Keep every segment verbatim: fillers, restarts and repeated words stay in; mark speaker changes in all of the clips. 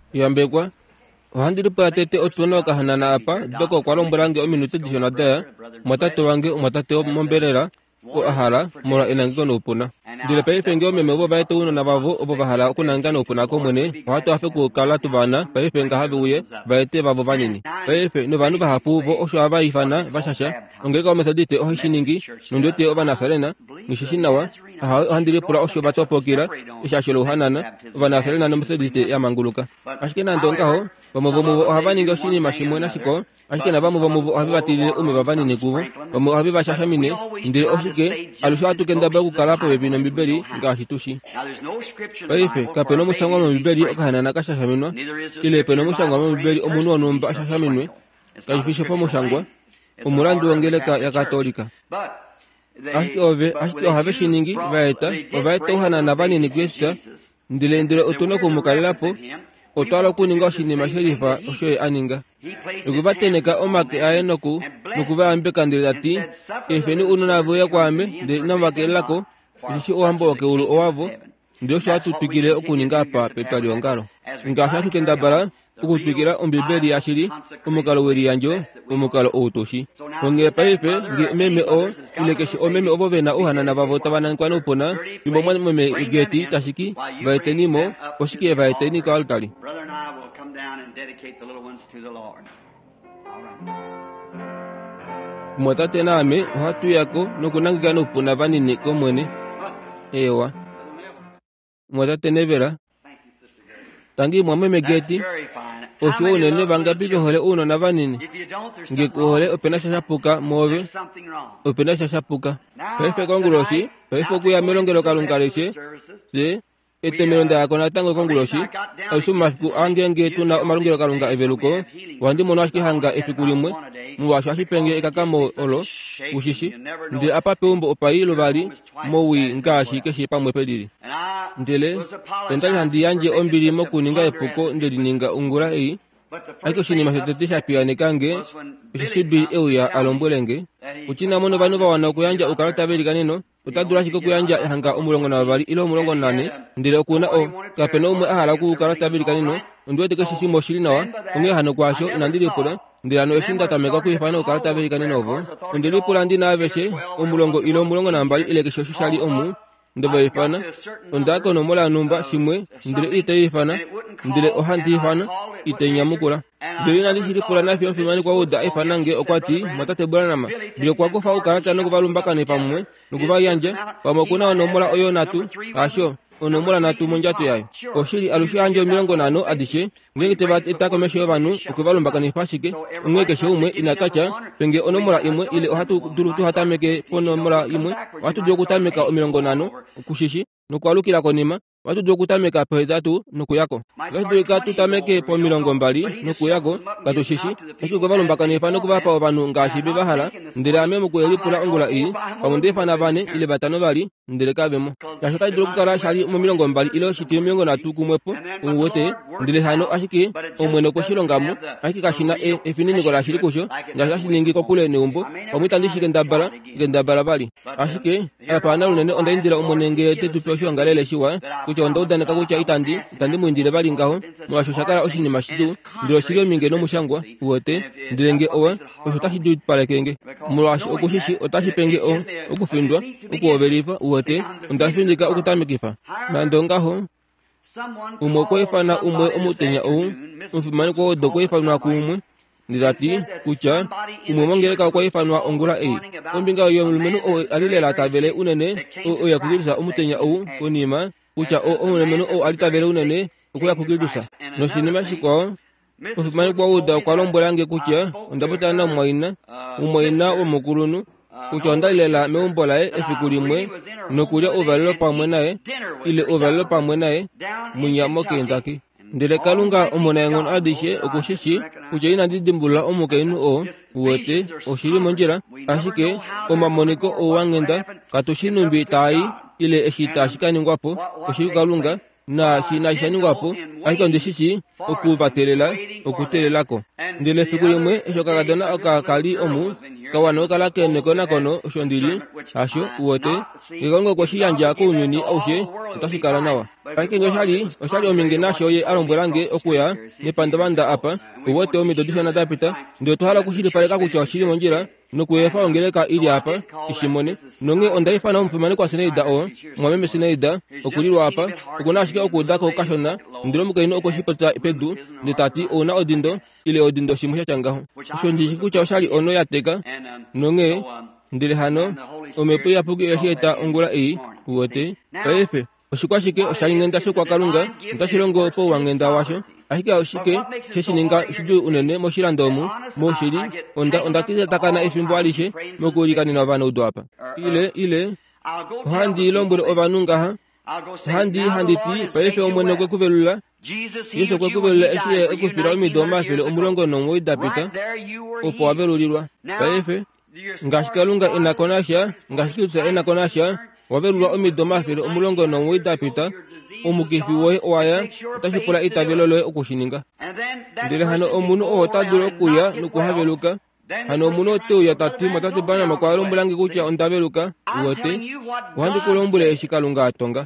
Speaker 1: yambekwa ohandiri patete otuno kahanana apa doko kwalombolange ominute dishonada matato wange umatate momberera o ahala mora enango no puna dile pay fengo meme bo baito uno na bavo obo bahala kunanga no puna ko mwene wato afe ku kala tubana pay fenga habuye baite bavo banini pay fe no banu bahapu vo osho aba ifana bashasha ongeka omesadite ohishiningi nundote oba nasarena nishishinawa handiri pura osho batopokira ishashelo hanana oba nasarena no mesadite ya manguluka ashkena ndonga ho bamuvo muvo habani ngoshini mashimwena shiko ashkena bamuvo muvo habibatile ume babani nikuvo bamuvo habibashashamine ndire oshike alushatu kenda bagu kalapo bebino mbibeli ngashitushi baife kapeno mushangwa mu mbibeli okahana nakashashaminwa ile peno mushangwa mu mbibeli omunu onumba ashashaminwe kayifishe po mushangwa umurandu ongeleka ya katolika ashike ove ashike ohave shiningi vaeta ovaeta ohana nabani nikwesa ndile ndile otuno kumukalilapo otwala kuninga oshinima sherifa oshoye aninga ukuvateneka omake aenoku nukuvambeka ndile ati efeni uno navuya kwame ndi namakelako shishi ohambo oke ulu owavo ndi osho atutwikile okuninga apa petwali ongalo ngasha tukendabala ukutwikila ombibeli yashili umukalo weri yanjo umukalo outoshi onge paipe ngi meme o ilekeshi o meme obo vena uhanana bavota banankwana upona bimo mwa meme igeti tashiki vaetenimo oshiki vaeteni ka altari mwatate name hatu yako nukunanga no puna vanini komwene ewa mwatate nevera tangi mwameme geti osho nene banga bibe hole uno na vanini ngikuhole opena shashapuka move opena shashapuka pefe konguloshi pefe kuya melongelo kalungaleshe se ete melonda akona tango konguloshi osho masku angenge tuna malongelo kalunga eveluko wandi mono ashiki hanga efikulimwe muwasho ashipenge ekakamo olo ushishi ndi apa peumbo opayilo bali mowi ngashi keshi pamwe pediri ndele pendali handi yanje ombili mokuninga epuko ndelininga ungura ei aiko shini masetetisha piyane kange shishibi euya alombwelenge uchina mono banu bawana kuyanja ukalata beli kanino utadura shiko kuyanja hanga umulongo na bali ilo umulongo nane ndile okuna o kapeno umwe ahala ku ukalata beli kanino ndwete ke shishimo shilinawa unge hano kwasho inandili pula ndila no eshinda tameka kuyifana ukalata beli kanino ovo ndili pula ndina aveshe umulongo ilo umulongo na bali ile kesho shishali omu ndebe ifana ondako no mola numba shimwe ndile ite ifana ndile ohanti ifana ite nyamukula ndile nali shiri pula na fiyo mfimani kwa uda ifana nge okwati matate bula nama ndile kwa kufa ukarata nuku valumbaka ni pamwe nuku vayanja wamakuna no mola oyo natu asho ono mola natu monjatu yayo oshiri alushi anjo milongo nano adishe ngenge teba itako mesho banu ukuvalumbaka ni fashike ngeke shumwe inakacha penge ono mola imwe ile ohatu duru tu hatameke pono mola imwe watu dyokutameka omilongo nano kushishi nukwalukila konima watu dyokutameka pehedatu nuku yako watu dyoka tameke po milongo mbali nuku yako katushishi ukuvalumbaka ni pano kuvapa obanu ngashi bibahala ndile ame mukuelipula ongula ii pamundefa na bane ile batano bali ndile kabemo yashota dyrokukala shali mu milongo mbali ilo shiti milongo natu kumwepo uwote ndile hano ashiki omweno koshilongamu ashiki kashina e efinini kola shili kusho ngashi ningi kokule ne umbo omwitandishike ndabala ndabala bali ashiki apa na lunene onda indira omwenenge tetupesho ngalele shiwa kucho ndo udane kakucha itandi itandi mwindile bali ngaho mwasho shakala oshini mashidu ndilo shilio minge no mushangwa uwote ndilenge owa osho tashidu palekenge mwasho okushishi otashi penge o ukufindwa ukuobelifa uwote ndafindika ukutamikifa na ndongaho umwe kwefana umwe omutenya ou mfimani kwa odo kwefanwa kumwe ndilati kucha umwe mongeleka kwefanwa ongula ei ombinga yo mulumenu o alilela tabele unene o yakugirisa omutenya ou konima kucha o omulumenu o alitabele unene okuya kugirisa no sinima shiko mfimani kwa odo kwalombolange kucha ndabutana mwaina umwaina omukulunu kucha ndalela meumbolae efikulimwe nokulya ovalelo pamwe naye ile ovalelo pamwe naye munyamo kendaki ndile kalunga omonayengon adishe okushishi kucha ina didimbula omukainu o uwete oshili monjira ashike omamoniko owangenda katushinumbi tai ile eshita shikaningwapo oshili kalunga na shina shaningwapo ashike ndishishi okubatelela okutelelako ndile fikulimwe eshokagadona okakali omu kawano kala kene kona kono oshondili asho uote ngigongo kwa shiyanja ko nyuni aushe utashikala nawa pake ngoshali oshali ominge nasho ye alombwelange okuya ni pandabanda apa uwote omidodisha na dapita ndio tohala kushili pale kakucha shili monjira nukuyefa ongeleka ili apa ishimone nonge ondaifa na mpimane kwa sineida o mwameme sineida okulirwa apa ukunashike okudaka okashona ndilo mukaino okoshipota pedu nditati ona odindo ile odindo shimusha changaho isho ndishikucha oshali ono yateka nonge ndile hano omepo yapugi yasheta ongula ii uwote paefe oshikwashike oshali ngenda shokwa kalunga ntashilongo po wangenda washo ahika oshike sheshininga shiju unene moshilandomu moshili onda onda kiza takana efimbo alishe mokulikanina bana udwapa ile ile handi lombure obanunga ha handi handiti paefe omwene kwe kubelula yeso kwe kubelula eshiye ekufira omidoma fele omulongo nongo idapita opo abelulirwa paefe ngashikalunga inakonasha ngashikitsa inakonasha wabelulwa omidoma fele omulongo nongo idapita omukifi woye oaya utashipula itabelolo okushininga ndile hano omunu otadulo kuya nukuhabeluka hano omunu otuya tati matati bana makwalo mbulangi kucha ondabeluka uwote wandi kulombule eshikalunga atonga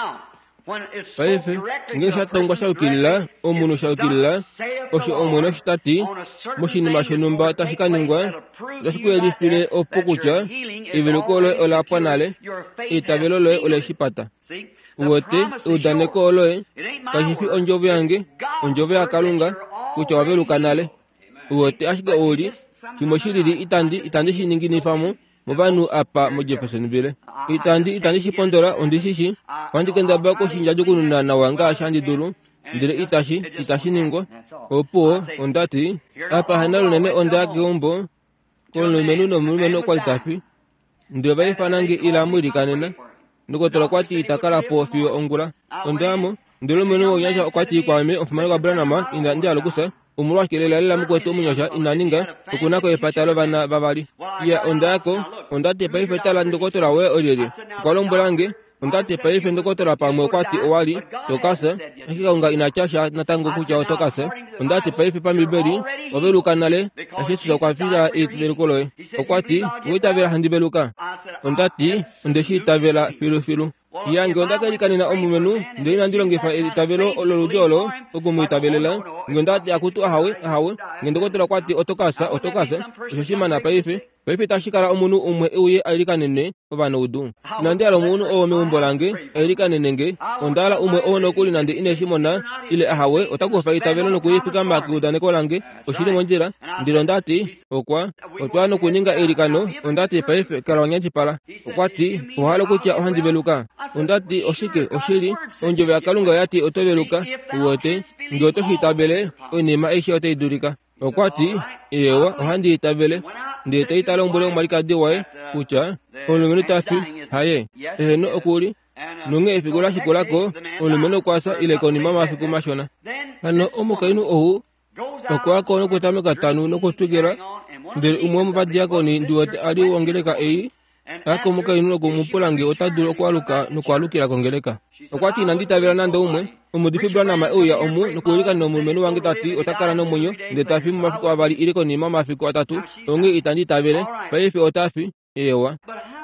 Speaker 1: paefe ngesha tonga shaukilila omunu shaukilila osho omwene shitati moshinima shenumba tashikaningwa tashikuyelifile opokucha ivelukolo olapanale itabelolo oleshipata uwote udaneko oloe kashifi onjovu yange onjovu ya kalunga kucha wabelukanale uwote ashika oli chimoshilili itandi itandi shiningini famo mubanu apa mojepeseni bile itandi itandi shipondola ondishishi wandikenda bako shinjaju kununa na wanga ashandi dulu ndile itashi itashi ningo opo ondati apa hanalu nene ondake umbo kono menu no menu kwa itapi ndile bai fanange ila muri kanena nukotola kwati itakala po fiyo ongula ondamo ndilo menu onyaja kwati kwame ofumana kwa branama inda ndi alukusa umurwa kelela lela mukweto umunyasha inaninga ukunako epatalo bana babali ya ondako ondate paife tala ndokotola we olele kwalombolange ondate paife ndokotola pamwe kwati owali tokasa akika unga inachasha natango kucha otokasa ondate paife pamibeli obelukanale ashisu kwa fila itbelukoloe okwati witabela handibeluka ondati ondeshi tabela filu filu yange ondaka likanina omumenu ndina ndilongefa itabelo ololudolo okumuitabelela ngondati akutu ahawe ahawe ngendokotela kwati otokasa otokasa shoshimana paife paife tashikala omunu umwe uye alikanene obana udu nandi alo munu o meumbolange alikanenenge ondala umwe ono kuli nandi ineshimona ile ahawe otakufa itabelo nokuyifika maki udaneko lange oshili monjira ndilondati okwa otwano kuninga elikano ondati paife kalawanya pala okwati ohalo kucha ohandibeluka ondati oshike oshili onjove akalunga yati otobeluka uwote ngotoshi tabele onema eshi oteidurika okwati ewa ohandi tabele ndete italombole omalika diwae kucha olumenu tafi haye eheno okuli nunge efigura shikolako olumenu kwasa ilekoni mama fiku mashona hano omukainu ohu okwako nokutameka tanu nokutugera ndele umwe mubadiakoni ndiwote ali wongeleka eyi ako mukainu nokumumpulange otadulu okwaluka nokwalukila kongeleka okwati nanditabela nande umwe omudifibula nama uya omu nukulika no mumenu wange tati otakala no munyo ndetafi mu mafiku abali iliko ni mama mafiku atatu onge itanditabele paife otafi ewa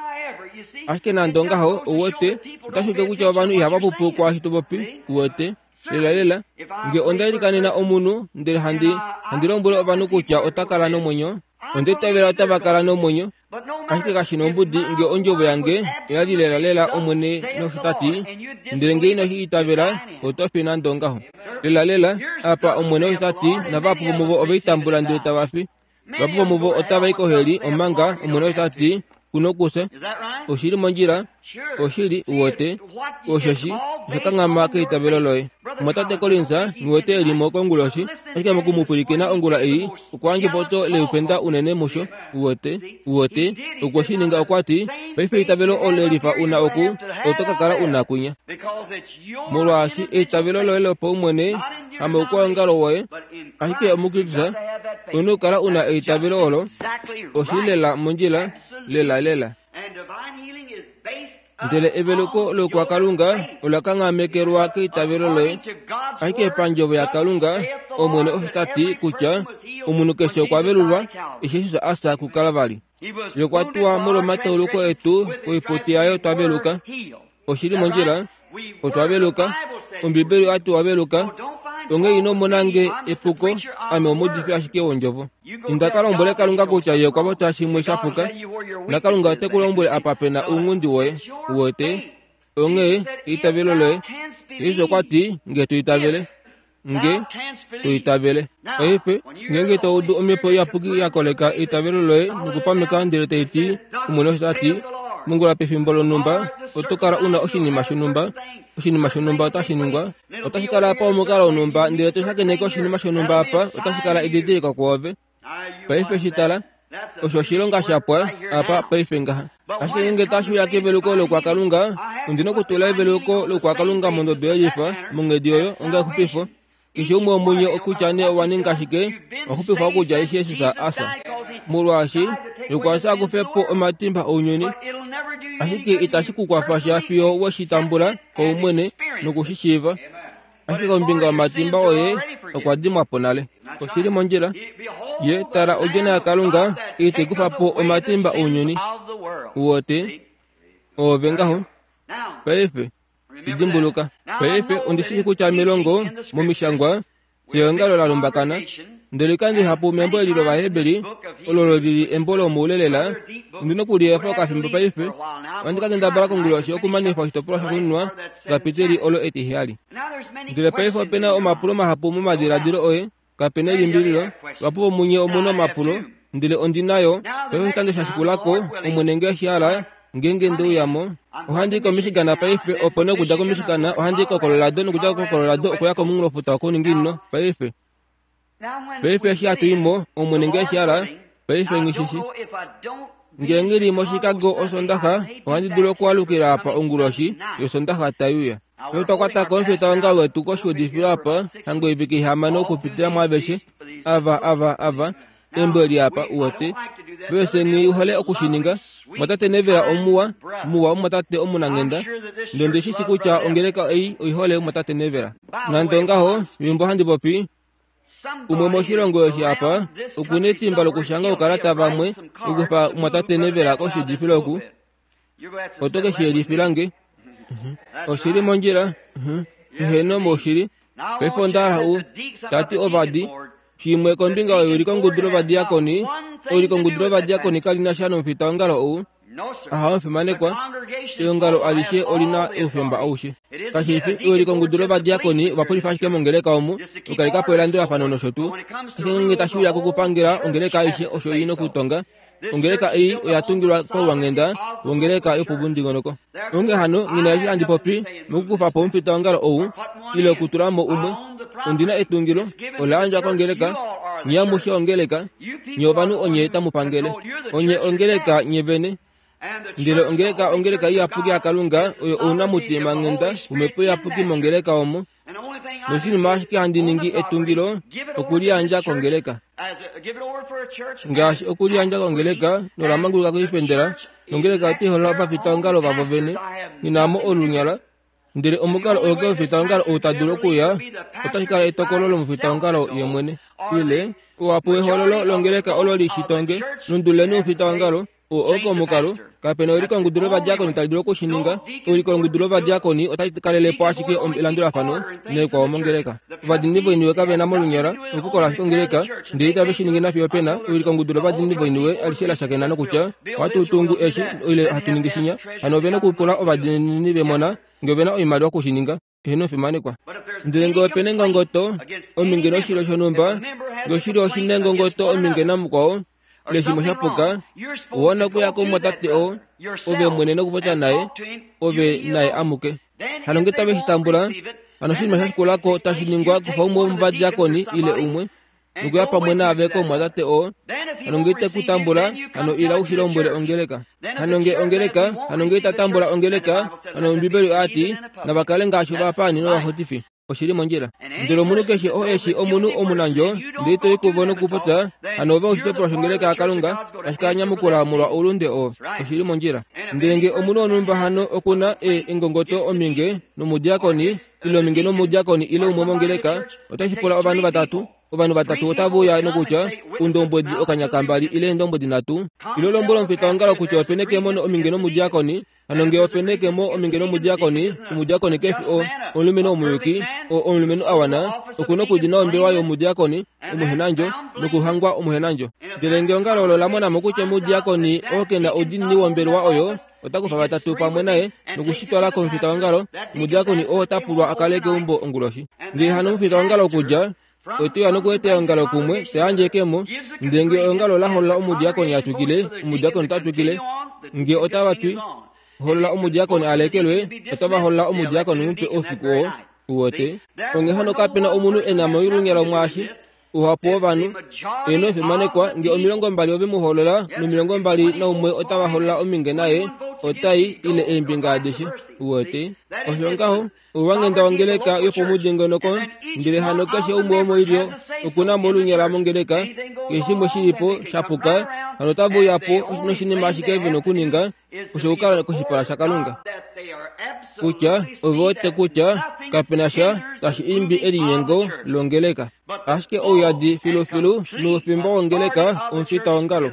Speaker 1: ashike nandonga ho uwote utashuke kucha abantu ihabapupu kwa hitubopi uwote lela lela nge ondalikanena omunu ndele handi handilombula abantu kucha otakala no munyo ondetabela otabakala no munyo ashike kashino mbudi nge onjobo yange yali lela lela omwene no shitati ndele nge ino hitabela otofi nandonga ho lela lela apa omwene no shitati na bapu mubo obeitambula ndele tabafi bapu mubo otabaiko heli omanga omwene no shitati kuno kusa oshili monjira oshili uwote oshashi shakangama keitabeloloe mwatate kolinsa nuwote elimo konguloshi ashike mukumupulikina ongula eyi ukwange poto leupenda unene musho uwote uwote ukwashininga okwati paife itabelo olelifa una oku otokakala una kunya mulwashi itabeloloe lopo umwene hama ukwangalo woe ashike omukilisa unukala una itabelo olo oshilela monjila lela lela ndele eveluko lo kwa kalunga ulakanga mekerwa ke tabelolo aike panjobo ya kalunga omwene ostati kucha umunu kesho kwa belulwa ishiza asa ku Kalvari yokwatwa mulo matoluko etu kuipotiayo tabeluka oshiri monjira otwabeluka umbibeli atu wabeluka onge ino monange epuko ame omodifi ashike wonjovo indakalombole kalunga kucha ye kwa bota shimwe shapuka nakalunga tekulombole apapena ungundi we wote onge itabelole izo kwati nge tuitabele nge tuitabele epe ngenge to udu omepo yapuki yakoleka itabelole nukupameka ndirete iti umuno stati Mungu la pefimbolo numba otokara una oshini mashunumba oshini mashunumba otashinungwa otashikala apa omukala onumba ndire toshakene oshini mashunumba apa otashikala ididi kwa kuove paife shitala osho shilonga shapwa apa paife ngaha ashike nge tashu yake beluko lo kwa kalunga undino kutula beluko lo kwa kalunga mondo doyifa mungedioyo onga kupifo kishumo munye okuchane waninga shike okupifo okuja ishesi sa asa mulwashi yukwasa kufepo omatimba onyoni ashike itashiku kwa fasha fio washitambula kwa umwene nukushishiva ashike kombinga wa matimba oye okwadimwa ponale koshiri monjira ye tara ojena ya kalunga ite kufapo omatimba onyoni uwote ovengaho paife idimbuluka paife undishiki kucha milongo mumishangwa siyongalo la lumbakana ndelikandi hapo membo elilo bahebeli ololo lili embolo muulelela ndino kuliye foka fimbo paife wandika kenda barako nguloshi okumani fa hitopula shakunwa kapiteri olo etihali ndile paife pena omapulo mahapo mumadiradiro oye kapene limbililo wapo munye omuno mapulo ndile ondinayo paife kando shashikulako omunenge shiala ngenge ndo yamo ohandiko Michigan paife opone kudako Michigan ohandiko Colorado nukudako Colorado okuyako mungulo futa ko ningino paife paife shiatu imo omunenge shiala paife ngishishi ngengiri mo Chicago osondaka ohandi dulo kwalukira apa onguloshi yosondaka tayuya yoto kwata konfe tanga wetu ko shudifira apa hango ibiki hamano kupitira mwabeshi ava ava ava embeli apa uwote bese ni uhole okushininga matate nevera omuwa muwa matate omunangenda ndonde shishi kucha ongeleka ei ihole matate nevera nandongaho wimbo handi bopi umwe moshilongo yoshi apa ukuneti mbalo kushanga ukarata bamwe ukupa matate nevera koshidifiraku otoke shiedifirange oshiri monjira heno moshiri pefonda u tati obadi shimwe kombinga uriko nguduro badiakoni uriko nguduro badiakoni kalina shano mfitangalo u aha mfimane kwa yongalo alishe olina ufemba aushe kashifi uriko nguduro badiakoni wapuli fashike mongeleka omu ukalika poelando afanono shotu ngenge tashuya kukupangira ongeleka ishe oshoyino kutonga ongeleka ei yatungirwa kwa wangenda ongeleka yopubundingonoko onge hano nginaji andi popi mukupa pomfita ngalo ou ile kuturamo umwe undina etungiro olanja kongeleka nyamusha ongeleka nyobanu onyeta mupangele onye ongeleka nyebene ndile ongeleka ongeleka yapuki akalunga una mutima ngenda umepo yapuki mongeleka omo nosini mashiki handi ningi etungiro okuli anja kongeleka ngashi okuli anja kongeleka noramanguluka kuipendera nongeleka tihola papitangalo kabovene ninamo olunyala ndile omukalo oge mfitangalo utaduro kuya otashikala itokololo mfitangalo yemwene ile uwapuwe hololo longeleka ololi shitonge nundule nu mfitangalo uoko mukalo kapena uriko nguduro badiakoni taduro kushininga uriko nguduro badiakoni otatikalele po ashike elandura fano ne kwa omongeleka badinibo iniwe kabena molunyara ukukola shikongeleka ndita beshininga na fiopena uriko nguduro badinibo iniwe alishela shakena no kucha watu tungu eshi ile hatuningishinya anobena kupula obadinibe mona ngobena oimadwa kushininga hino fimane kwa ndilengo penenga ngoto omingeno shiro shonumba ngoshiro shinengo ngoto omingena mukao leshimo shapuka uona kuya ko matate o obe mwene no kupota naye obe naye amuke hanongeta beshitambula anoshima shakula ko tashiningwa ko faumo mbadi yakoni ile umwe nukuya pamwena abeko matate o hanongete kutambula ano ila ushilombole ongeleka hanonge ongeleka hanongeta tambula ongeleka ano mbibeli ati na bakalenga shuba pani no hotifi oshili monjila ndilo munu keshi o eshi omunu omunanjo ndito ikuvono kupota anova oshitopolo shongeleka akalunga ashikanyamukula mulwa ulunde o oshili monjila ndenge omunu onumba hano okuna e engongoto ominge nomudiakoni ilo minge nomudiakoni ile umwe mongeleka otashipula obantu batatu obantu batatu otavuya nokucha undombwedi okanyakambali ile ndombwedi natu ilo lombola mpitawangala kucha openekemo no ominge nomudiakoni anonge openekemo ominge nomudiakoni umudiakoni kefi o olumeno omuyuki o olumeno awana okuno kudina ombewa yo mudiakoni umuhenanjo nokuhangwa umuhenanjo ndelenge ongalo lolamona mokucha mudiakoni okenda odini wombelwa oyo otakufa batatu pamwe naye nokushitwala ko mpitawangalo mudiakoni o tapulwa akaleke umbo onguloshi ndi hano mpitawangalo kuja oti ano kwete ongalo kumwe teanjekemo ndenge ongalo la hola umudiakoni atukile umudiakoni tatukile nge otabatwi hola umudiakoni alekelwe otaba hola umudiakoni mumpe ofikuo uwote onge hano kapena omunu enamo yirungela mwashi uhapo banu eno fimanekwa nge omilongo mbali obe muholola no milongo mbali na umwe otaba hola ominge naye otai ile embinga deshe uwote oshongaho uwangenda wangeleka yopo mudingonoko ndire hano kashe umwe omoirio ukuna molunyela mongeleka kishimo shilipo shapuka hano tabu yapo no shinima shikevi no kuninga kushukala kushipala shakalunga kucha uvote kucha kapenasha tashi imbi elinyengo longeleka ashke oyadi filo filo no pimba wangeleka umfita wangalo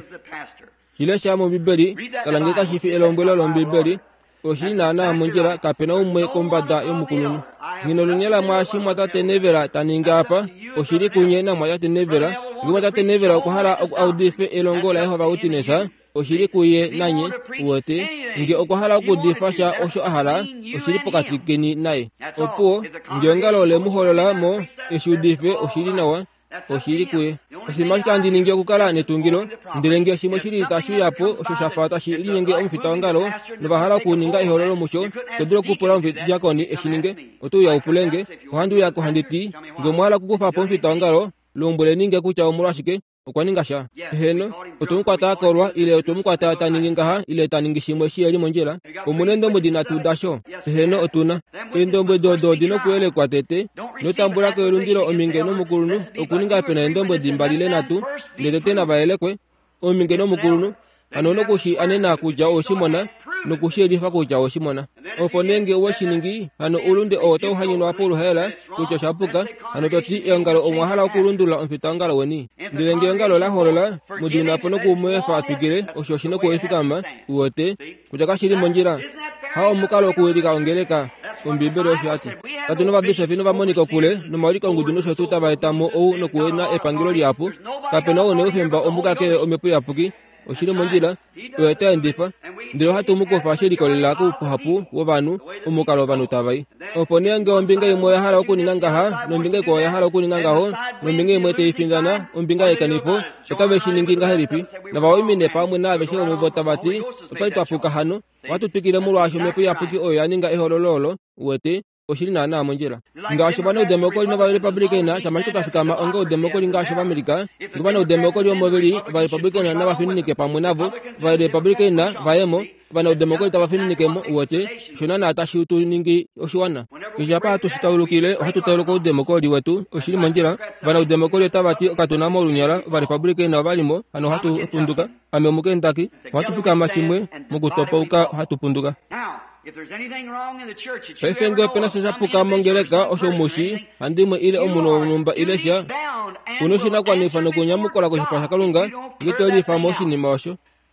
Speaker 1: kile shamo bibeli kalangeka shifi elombelo lombibeli oshina na munjira kapena umwe kombada yomukulunu ngino lunyela mwashi mwata tenevera taningapa oshiri kunyena mwata tenevera ngwata tenevera okuhala audife elongola yehova utinesa oshiri kuye nanye uwote nge okuhala okudifasha osho ahala oshiri pokati keni naye opuo ngengalo le muholola mo eshudife oshiri nawa oshiri kuye oshimashikandi ninge okukala netungilo ndirenge shimo shiri tashu yapo osho shafata shiri ninge omfita wangalo nobahala kuninga ihololo musho kodro kupula omfita diakoni eshininge otu ya upulenge ohandu ya kuhanditi ngomwala kukufa pomfita wangalo lombole ninge kucha omulashike okwaningasha heno otumkwata akorwa ile otumkwata taningingaha ile taningishimwe shiyeli monjela omunendo mudina tudasho heno otuna endombo dodo dino kuele kwatete notambula ko erundiro ominge no mukulunu okuninga pena endombo dimbalile natu ndetete na baelekwe ominge no mukulunu anono kushi anena kuja oshimona nokushi elifa kuja oshimona oponenge washiningi ano ulunde oto hanyino apulu hela kuja shapuka ano toti engalo omwahala okulundula omfitangalo weni ndilenge engalo la holola mudina pono kumwe fatugire oshoshino ko efikama uwote kuja kashiri monjira hao mukalo kuwelika ongeleka umbibero shati katuno babisha fino bamonika kule no mawlika nguduno sho tutabaetamo ou no kuwena epangilo lyapo kapena one ofemba omuka kele omepu yapuki oshiri monjila weta ndipa ndiro hatu muko fashiri kolela ku hapu wobanu umukalo banu tabai opone nge ombinga imwe ya hala okuninga ngaha no mbinga ko ya hala okuninga ngaho no mbinga imwe te ifingana ombinga ekanipo otabe shiningi ngaheripi na bawimine pamwe na beshe omubota bati opaitwa puka hano watu tukile mulwasho mepu yapuki oyaninga eholololo wete oshiri na na monjela ngasho bana udemokoli no ba republicana chamashito tafikama ongo udemokoli ngasho ba amerika ngubana udemokoli omobili ba republicana na bafininike pamwe nabo ba republicana baemo bana udemokoli tabafininike mo wote shona na atashutu ningi oshiwana kijapa tusitaulukile hatu tawuko udemokoli wetu oshiri monjela bana udemokoli tabati okatuna mo lunyala ba republicana balimo ano hatu punduka amemukendaki hatu fikama chimwe mugutopauka hatu punduka.
Speaker 2: If there's anything wrong in the church, it
Speaker 1: should never know someday mongeleka oshomushi andimwe ile omuno numba ile sha kunoshina kwa nifano kunyamukola ko shipasha kalunga ngitoli famoshi ni mawasho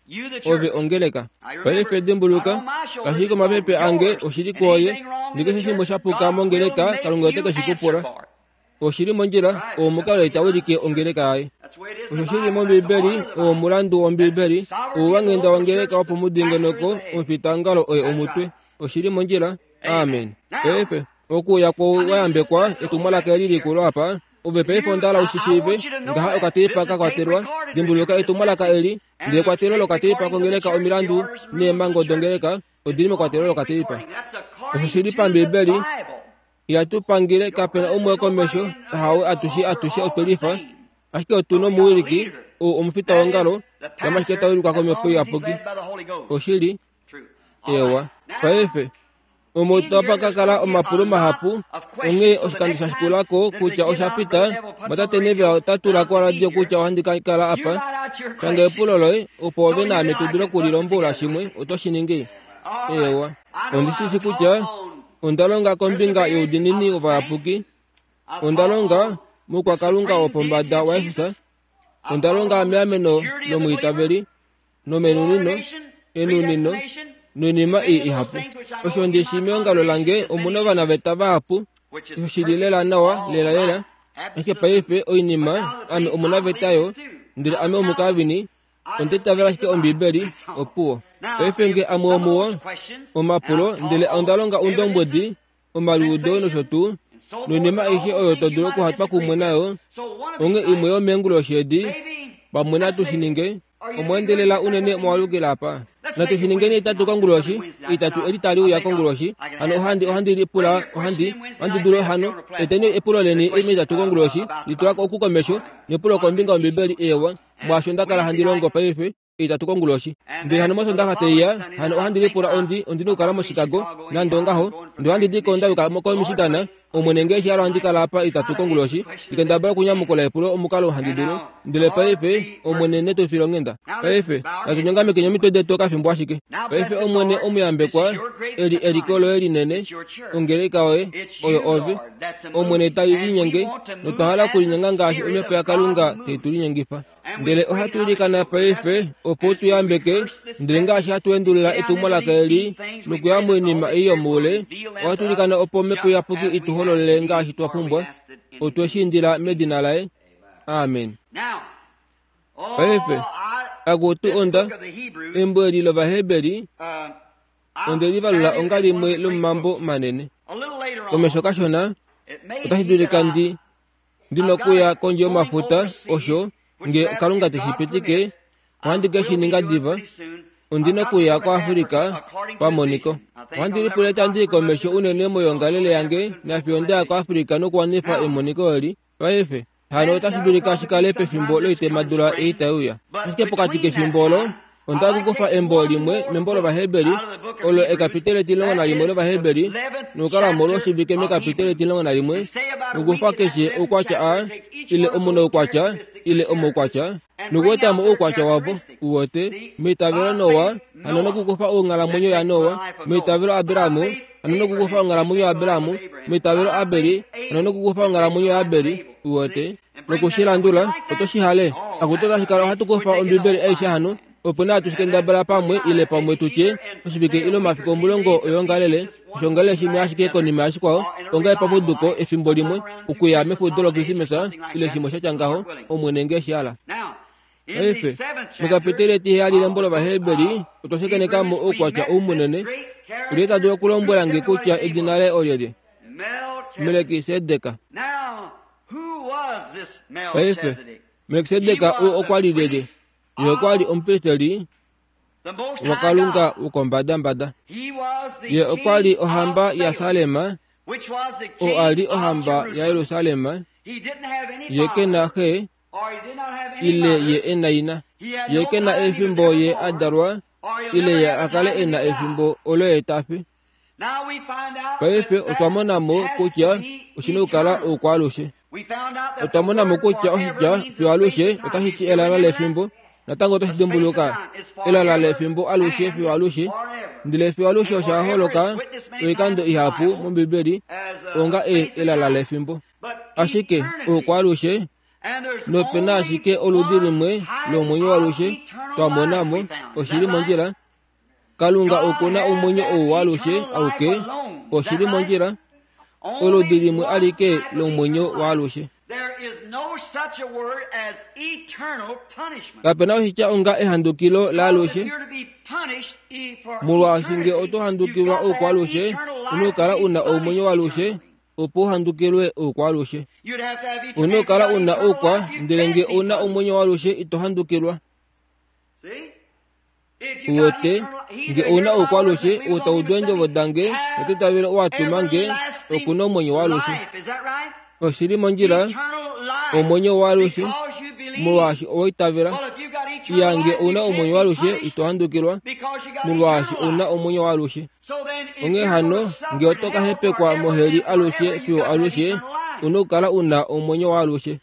Speaker 1: ove ongeleka pale fedimbuluka kahiko mapepe ange oshiri koye ndike shimo shapuka mongeleka kalunga teka shikupora oshiri monjira o mukalo itawulike ongeleka ai oshiri mombibeli o mulandu ombibeli o wangenda ongeleka opo mudingenoko ofitangalo oye omutwe oshiri monjira amen pepe okuya ko wayambekwa etumala kelili kulapa ubepe fondala ushishibe ngaha okatipa ka kwaterwa dimbuluka etumala ka eli ndiye kwatero lokatipa kongeleka omilandu ne mango dongeleka odilimo kwatero lokatipa oshiri pambibeli yatupangile kapena omwe komesho hawe atushi atushi opelifa ashike otuno muwiliki o omfita wangalo yamashiketa uli kwa komepo yapoki oshiri ewa paefe omotopa kakala omapulo mahapu onge osikandisa sikulako kucha osapita matatenevela otatulako radio kucha ohandika ikala apa sanga epuloloi opo ove name tudula kulilombola shimwe otoshiningi ewa ondisisi kucha ondalonga kombinga youdinini ovayapuki ondalonga mukwakalunga opombada wa efusa ondalonga meameno nomwitaveli nomenunino enunino nunima i ihapu osho ndishime ongalo lange omuna vana veta vahapu yoshililela nawa lela lela eke paife oinima ame omuna vetayo ndile ame omukavini ondetavela shike ombibeli opuwo paife nge amwe omuwo omapulo ndile ondalonga undombwedi omaluudo nosho tuu nunima ihe oyo todula okuhatwa kumwe nayo onge imwe yomengulo shedi pamwe natushininge omwendelela unene mwalukila apa natushiningeni itatu konguloshi itatu elitali uya konguloshi ano ohandi ohandi lipula ohandi ohandi dulo hano eteni epulo leni ime itatu konguloshi litulako okukomesho nepulo kombinga ombibeli ewa mwasho ndakala handi longo paife itatu konguloshi ndili hano moso ndakateya hano ohandi lipula ondi ondi nukala mo Chicago nandongaho ndo handi dikonda uka moko Michigan omwenenge shalo handi kala apa itatu konguloshi ikenda bala kunyamukola epulo omukalo handi dulo ndile paife omwenene to filongenda paife atunyanga mekenyo mitode toka fimbo ashike paife omwene omuyambekwa eli elikolo eli nene ongele kawe oyo ovi omwene tayinyenge notahala kulinyanga ngashi onyope yakalunga teitulinyengipa ndele ohatulikana paife opo tuyambeke ndile ngashi hatuendulila etumolaka eli nukuyamwe enima iyo mule ohatulikana opo mepo yapuki ituhololele ngashi twapumbwa otweshindila medina lae amen paife agutu onda embweli lovahebeli onde livalula onga limwe lomambo manene komesho kashona otashidulika ndi ndinokuya konje yomafuta osho nge kalunga teshipitike ohandike shininga diva ondinokuya ko Afrika pamoniko ohandilipuleta ndi komesho unene moyongalele yange nafyonda ko Afrika nokuwanifa emoniko eli paife hano otashidulika shikale pefimbo loitemadula eitauya ashike pokati kefimbolo ondakukufa embo limwe membolo bahebeli olo ekapitele tilongo na limwe lovahebeli nukala molo shibike mekapitele tilongo na limwe nukufa keshe ukwacha a ile omuno ukwacha ile omo ukwacha nukuwetamo ukwacha wabo uwote mitavelo Nowa hano nokukufa ungalamunyo ya Nowa mitavelo Abiramu hano nokukufa ungalamunyo ya Abiramu mitavelo Abeli hano nokukufa ungalamunyo ya Abeli uwote nokushilandula otoshihale akutoka shikalo hatukufa ombibeli eisha hano opona tushikenda bala pamwe ile pamwe tuche tushibike ilo mafiko mulongo oyongalele shongalele shimwe ashike konima ashikwao onga papuduko efimbo limwe ukuya mefudolo krisimesa ile shimo shachangaho omwenenge shala efe mukapitele tihali lembolo bahebeli otoshekenekamo okwacha umunene uleta duro kulombola ngekucha edinale olyede Melekisedeka efe Melekisedeka u okwalilede yekwali ompiteli wakalunga ukombada-mbada ye okwali ohamba ya Salema o ali ohamba ya Yerusalema yekena he ile ye enaina yekena efimbo ye adarwa ile ye akale ena efimbo olo etafi paife otwamonamo kutya usinukala ukwalushe otwamonamo kutya ositya fiwalushe otashiti elala lefimbo natango toshidumbuluka elala lefimbo alushe fiwalushe ndile fiwalushe oshaholoka oikando ihapu mumbibeli onga e elala lefimbo ashike ukwalushe nopena ashike oludilimwe lomwenyo walushe twamonamo oshili monjila kalunga okuna omwenyo owalushe auke oshili monjila oludilimwe alike lomwenyo walushe kapena oshicha onga ehandukilo lalushe mulwashinge otohandukilwa okwalushe unokala una omwenyo walushe opo uhandukilwe okwalushe unokala una okwa ndelenge una omwenyo walushe itohandukilwa uwote nge una okwalushe utawudwenjo vodange otitavile watumange okuna omwenyo walushe oshili monjila omwenyo walushe mulwashi owaitavila yange una omwenyo walushe itohandukilwa mulwashi una omwenyo walushe onge hano ngiotoka hepe kwa moheri alushe fio alushe unokala una omonyo wa alushe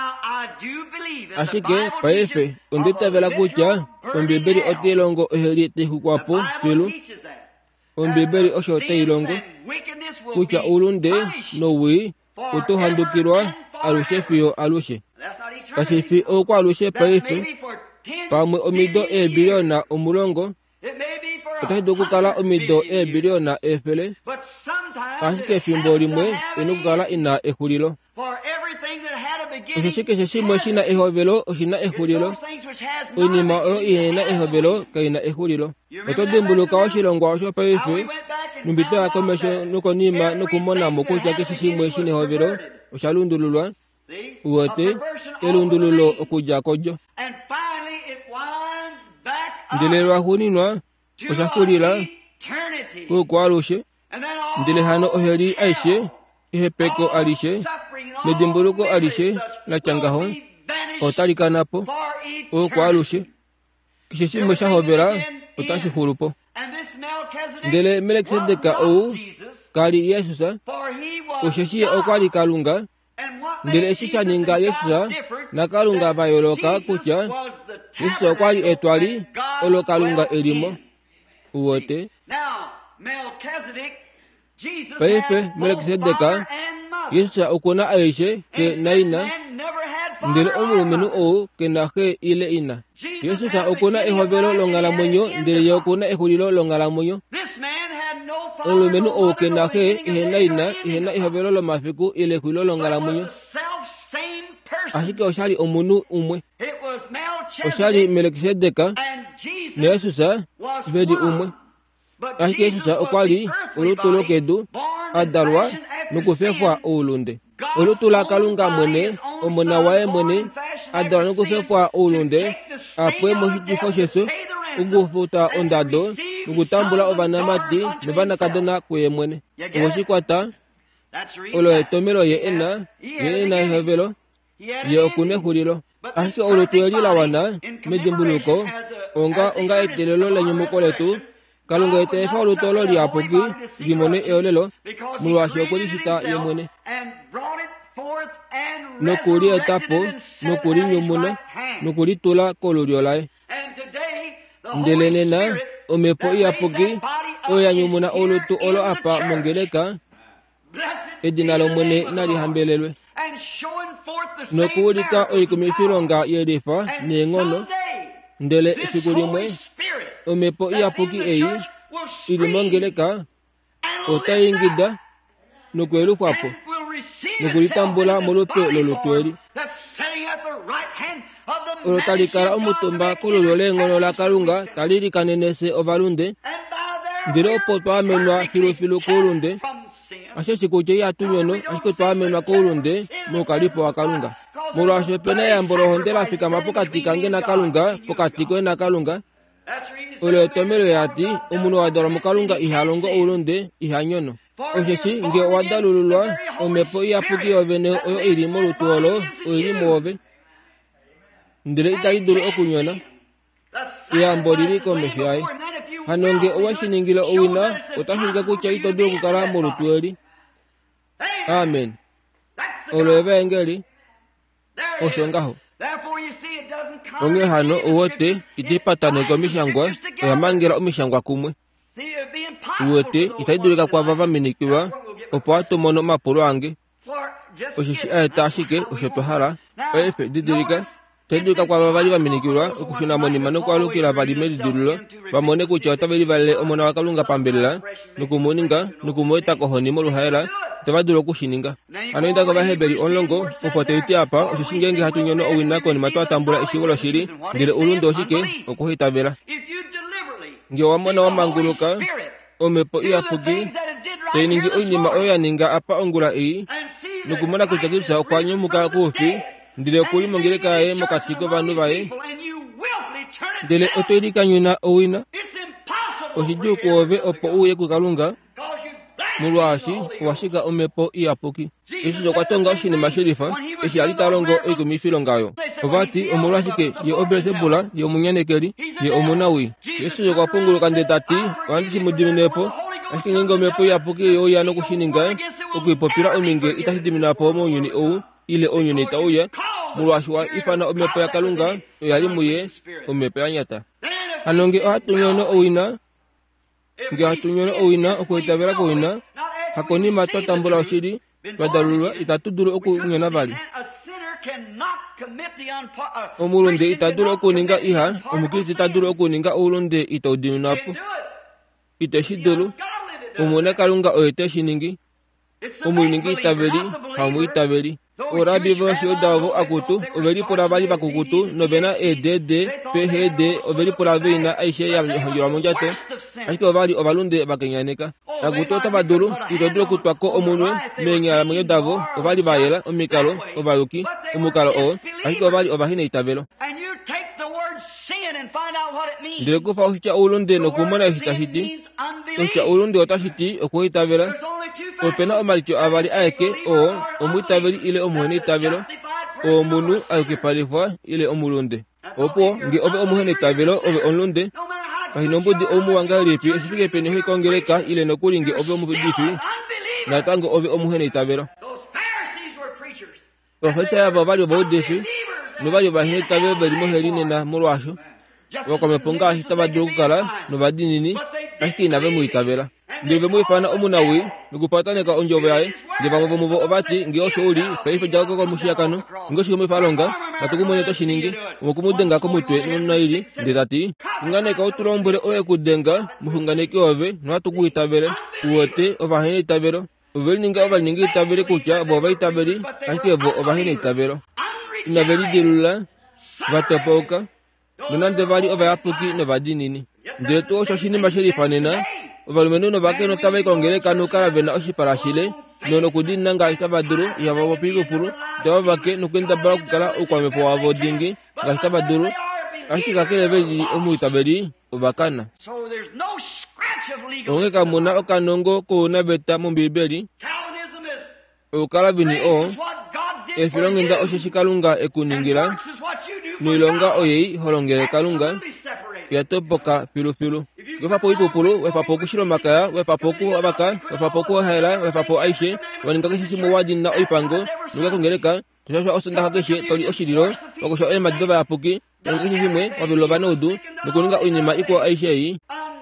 Speaker 1: ashike paefe ondita vela kucha ombeberi otelongo oheri tehukwapo pelu ombeberi oshote ilongo kucha ulunde nowi utohandukirwa alushe fio alushe kasifi okwa alushe paefe pamwe omido e biliona omulongo otahidukukala omido e biliona efele ashike fimbo limwe enukukala ina ehulilo oshishike sheshimwe shina ehovelo oshina ehulilo oinima oyo ihena ehovelo kaina ehulilo otodimbuluka oshilongwa osho paife numbito akomesho nukonima nukumonamo kutya keshishimwe shina ehovelo oshalundululwa uwote elundululo okuja kojo ndile lwahuninwa oshakulila kukwalushe ndile hano oheli aishe ihepeko alishe medimbuluko alishe lachangaho otalikanapo okwalushe kishishimwe shahovela otashihulupo ndele Melkisedeka ou kali Yesusa usheshiye okwali kalunga ndile eshishaninga Yesusa na kalunga bayoloka kucha Yesusa okwali etwali olo kalunga elimo uwote paife Melkisedeka Yesusa okuna aishe ke naina ndile omulumenu ou ke nahe ile ina Yesusa okuna ehovelo longalamunyo ndile yokuna ehulilo longalamunyo omulumenu ou ke nahe ihena ina ihena ehovelo lomafiku ile ehulilo longalamunyo ashike oshali omunu umwe oshali Melkisedeka na Yesusa bedi umwe ashike Yesusa okwali olutulo kedu adalwa nukufefwa ulunde olutula kalunga mwene omona wae mwene adalwa nukufefwa ulunde apwe moshifo sheso ugufuta ondado nukutambula obanamati nebanakadona kuye mwene ngoshikwata olo etomelo ye ena ye ena ehovelo ye okune hulilo ashike olutuyelila wana medimbuluko onga onga etelelo lenyumuko letu kalunga etefa olutolo liapoki limone eolelo mulwashi okulishita yemwene nokuli etapo nokuli nyumuna nokuli tula koluliolae ndele nena omepo iapoki oya nyumuna olutu olo apa mongeleka edina lomwene nalihambelelwe nokuulika oikumifilonga yelifa nieng'ono ndele esiku limwe omepo iapuki eyi ilimongeleka otayingida nokweluhwapo nokulitambula mulupe lolutweli olo talikala omutumba kululyo leng'ono la kalunga talilikanenese ovalunde ndile opo twamenwa filufilu kuulunde ashe shikuche yatunyono ashike twamenwa kuulunde mukalipo wa kalunga mulwasho pena yambolohontela fikama pokati kange na kalunga pokati kwe na kalunga olo etomelo yati omunu wadala mukalunga ihalongo ulunde ihanyono osheshi nge wadalululwa omepo iapuki ovene oyo ilimo lutuolo oilimo ove ndile itayidulu okunyona iyambo lili komesho yaye hano nge owashiningile owina otashinga kutya itodulu kukala molutueli amen olo evengeli osongaho onge hano uwote itipatane komishangwa oyamangela omishangwa kumwe uwote itaidulika kwava minikilwa opo atomono mapolo ange oshishi aeta ashike oshotwahala efe didilika taidulika kwava vali vaminikilwa okushuna monima nokwalukila valime didululo vamone kutya otaveli valele omona wa kalunga pambelela nokumuninga nokumuetako honi moluhayela tevadula okushininga ano indako vahebeli omulongo opo teiti apa oshishi ngenge hatunyono owina konima twatambula eshivolo shili ndile ulunde oshike okuhitavela nge wamona wamanguluka omepo iapuki teiningi oinima oyo yaninga apa ongula iyi nokumona kutya kisa okwanyomuka kuufi ndile okuli mongeleka yaye mokati kovanhu vaye ndele otoilikanyuna owina oshijuku ove opo uye kukalunga mulwashi washika omepo iapuki Yesu okwatonga oshinima shilifa eshi ali talongo eikumifilongayo ovati omulwashike ye obezebula ye omunyanekeli ye omunawi Yesu okwapunguluka ndetati wandishimudiminepo Aski ningo mepo ya poki yo ya no kushininga oku popira ominge itahidimina po mo nyuni o ile onyuni ta oya mulwashwa ifana omepo ya kalunga yali muye omepo ya nyata anonge atunyono owina nge atunyono owina okuitabera ko wina hakoni mato tambula oshiri badalulwa itatudulu okunyona bali omulunde itadulu okuninga iha omukristo itadulu okuninga ulunde itodinunapo iteshidulu umune kalunga oyeteshiningi umuningi itabeli hamu itabeli orabi voshi odavo akutu oveli pura bali bakukutu novena edd phd oveli pura vina aishe ya honjora monjato ashike ovali ovalunde bakenyaneka akutu tabadulu itodulu kutwako omunwe menya monyo davo ovali bayela omikalo ovaluki omukalo o ashike ovali ovahine itabelo ndile kufa oshicha ulunde nokumona ishitashiti oshicha ulunde otashiti okuitabela opena omalicho avali aeke o omwitabeli ile omuhene itabelo o munu ayokipalifwa ile omulunde opo nge ove omuhene itabelo ove onlunde kahinombudi omuwanga lipi esifike pene hoikongeleka ile nokulinge ove omubidifi natango ove omuhene itabelo ofesa yavo vali obaudifi nobali bahine itabelo belimoheline na mulwasho wakomeponga ashitabadulu kukala nobadinini ashike inave muitabela ndive muifana omunawi nikupataneka onjovo yae ndivamwe muvo obati nge oshouli paife jago ko mushiyakano ngo shiko mifalonga natukumone toshiningi mukumudenga ko mutwe nunaili nditati nganeka utulombole oye kudenga muhunganeki ove nwatukuitabele uwote ovahine itabelo uveli ninga ovali ningi itabele kucha bova itabeli ashike vo ovahine itabelo inaveli dilula vatopoka nunande vali ovayapuki novadinini ndile tu osho shinima shilifanena ovalumenu novake notava ikongeleka nukala vena oshiparashile nono kudina nga itabadulu yavavo pilupulu tava vake nukwendabala kukala ukwamepo wavo dingi nga itabadulu ashike kakele veli omuitabeli ovakana onge kamuna okanongo kuuna beta mumbibeli ukala vini o efilongenda osheshi kalunga ekuningira nuilonga oyei holongele kalunga yatopoka pilupilu wefapo ipupulu wefapo kushilomakaya wefapo ku abaka wefapo ku hela wefapo aishe waninga kishisimu wadina oipango nuga kongeleka shosho osonda hakeshe toli oshililo wakosho ema didoba yapuki waninga kishisimwe wabiloba nodu nukuninga oinima iko aishe yi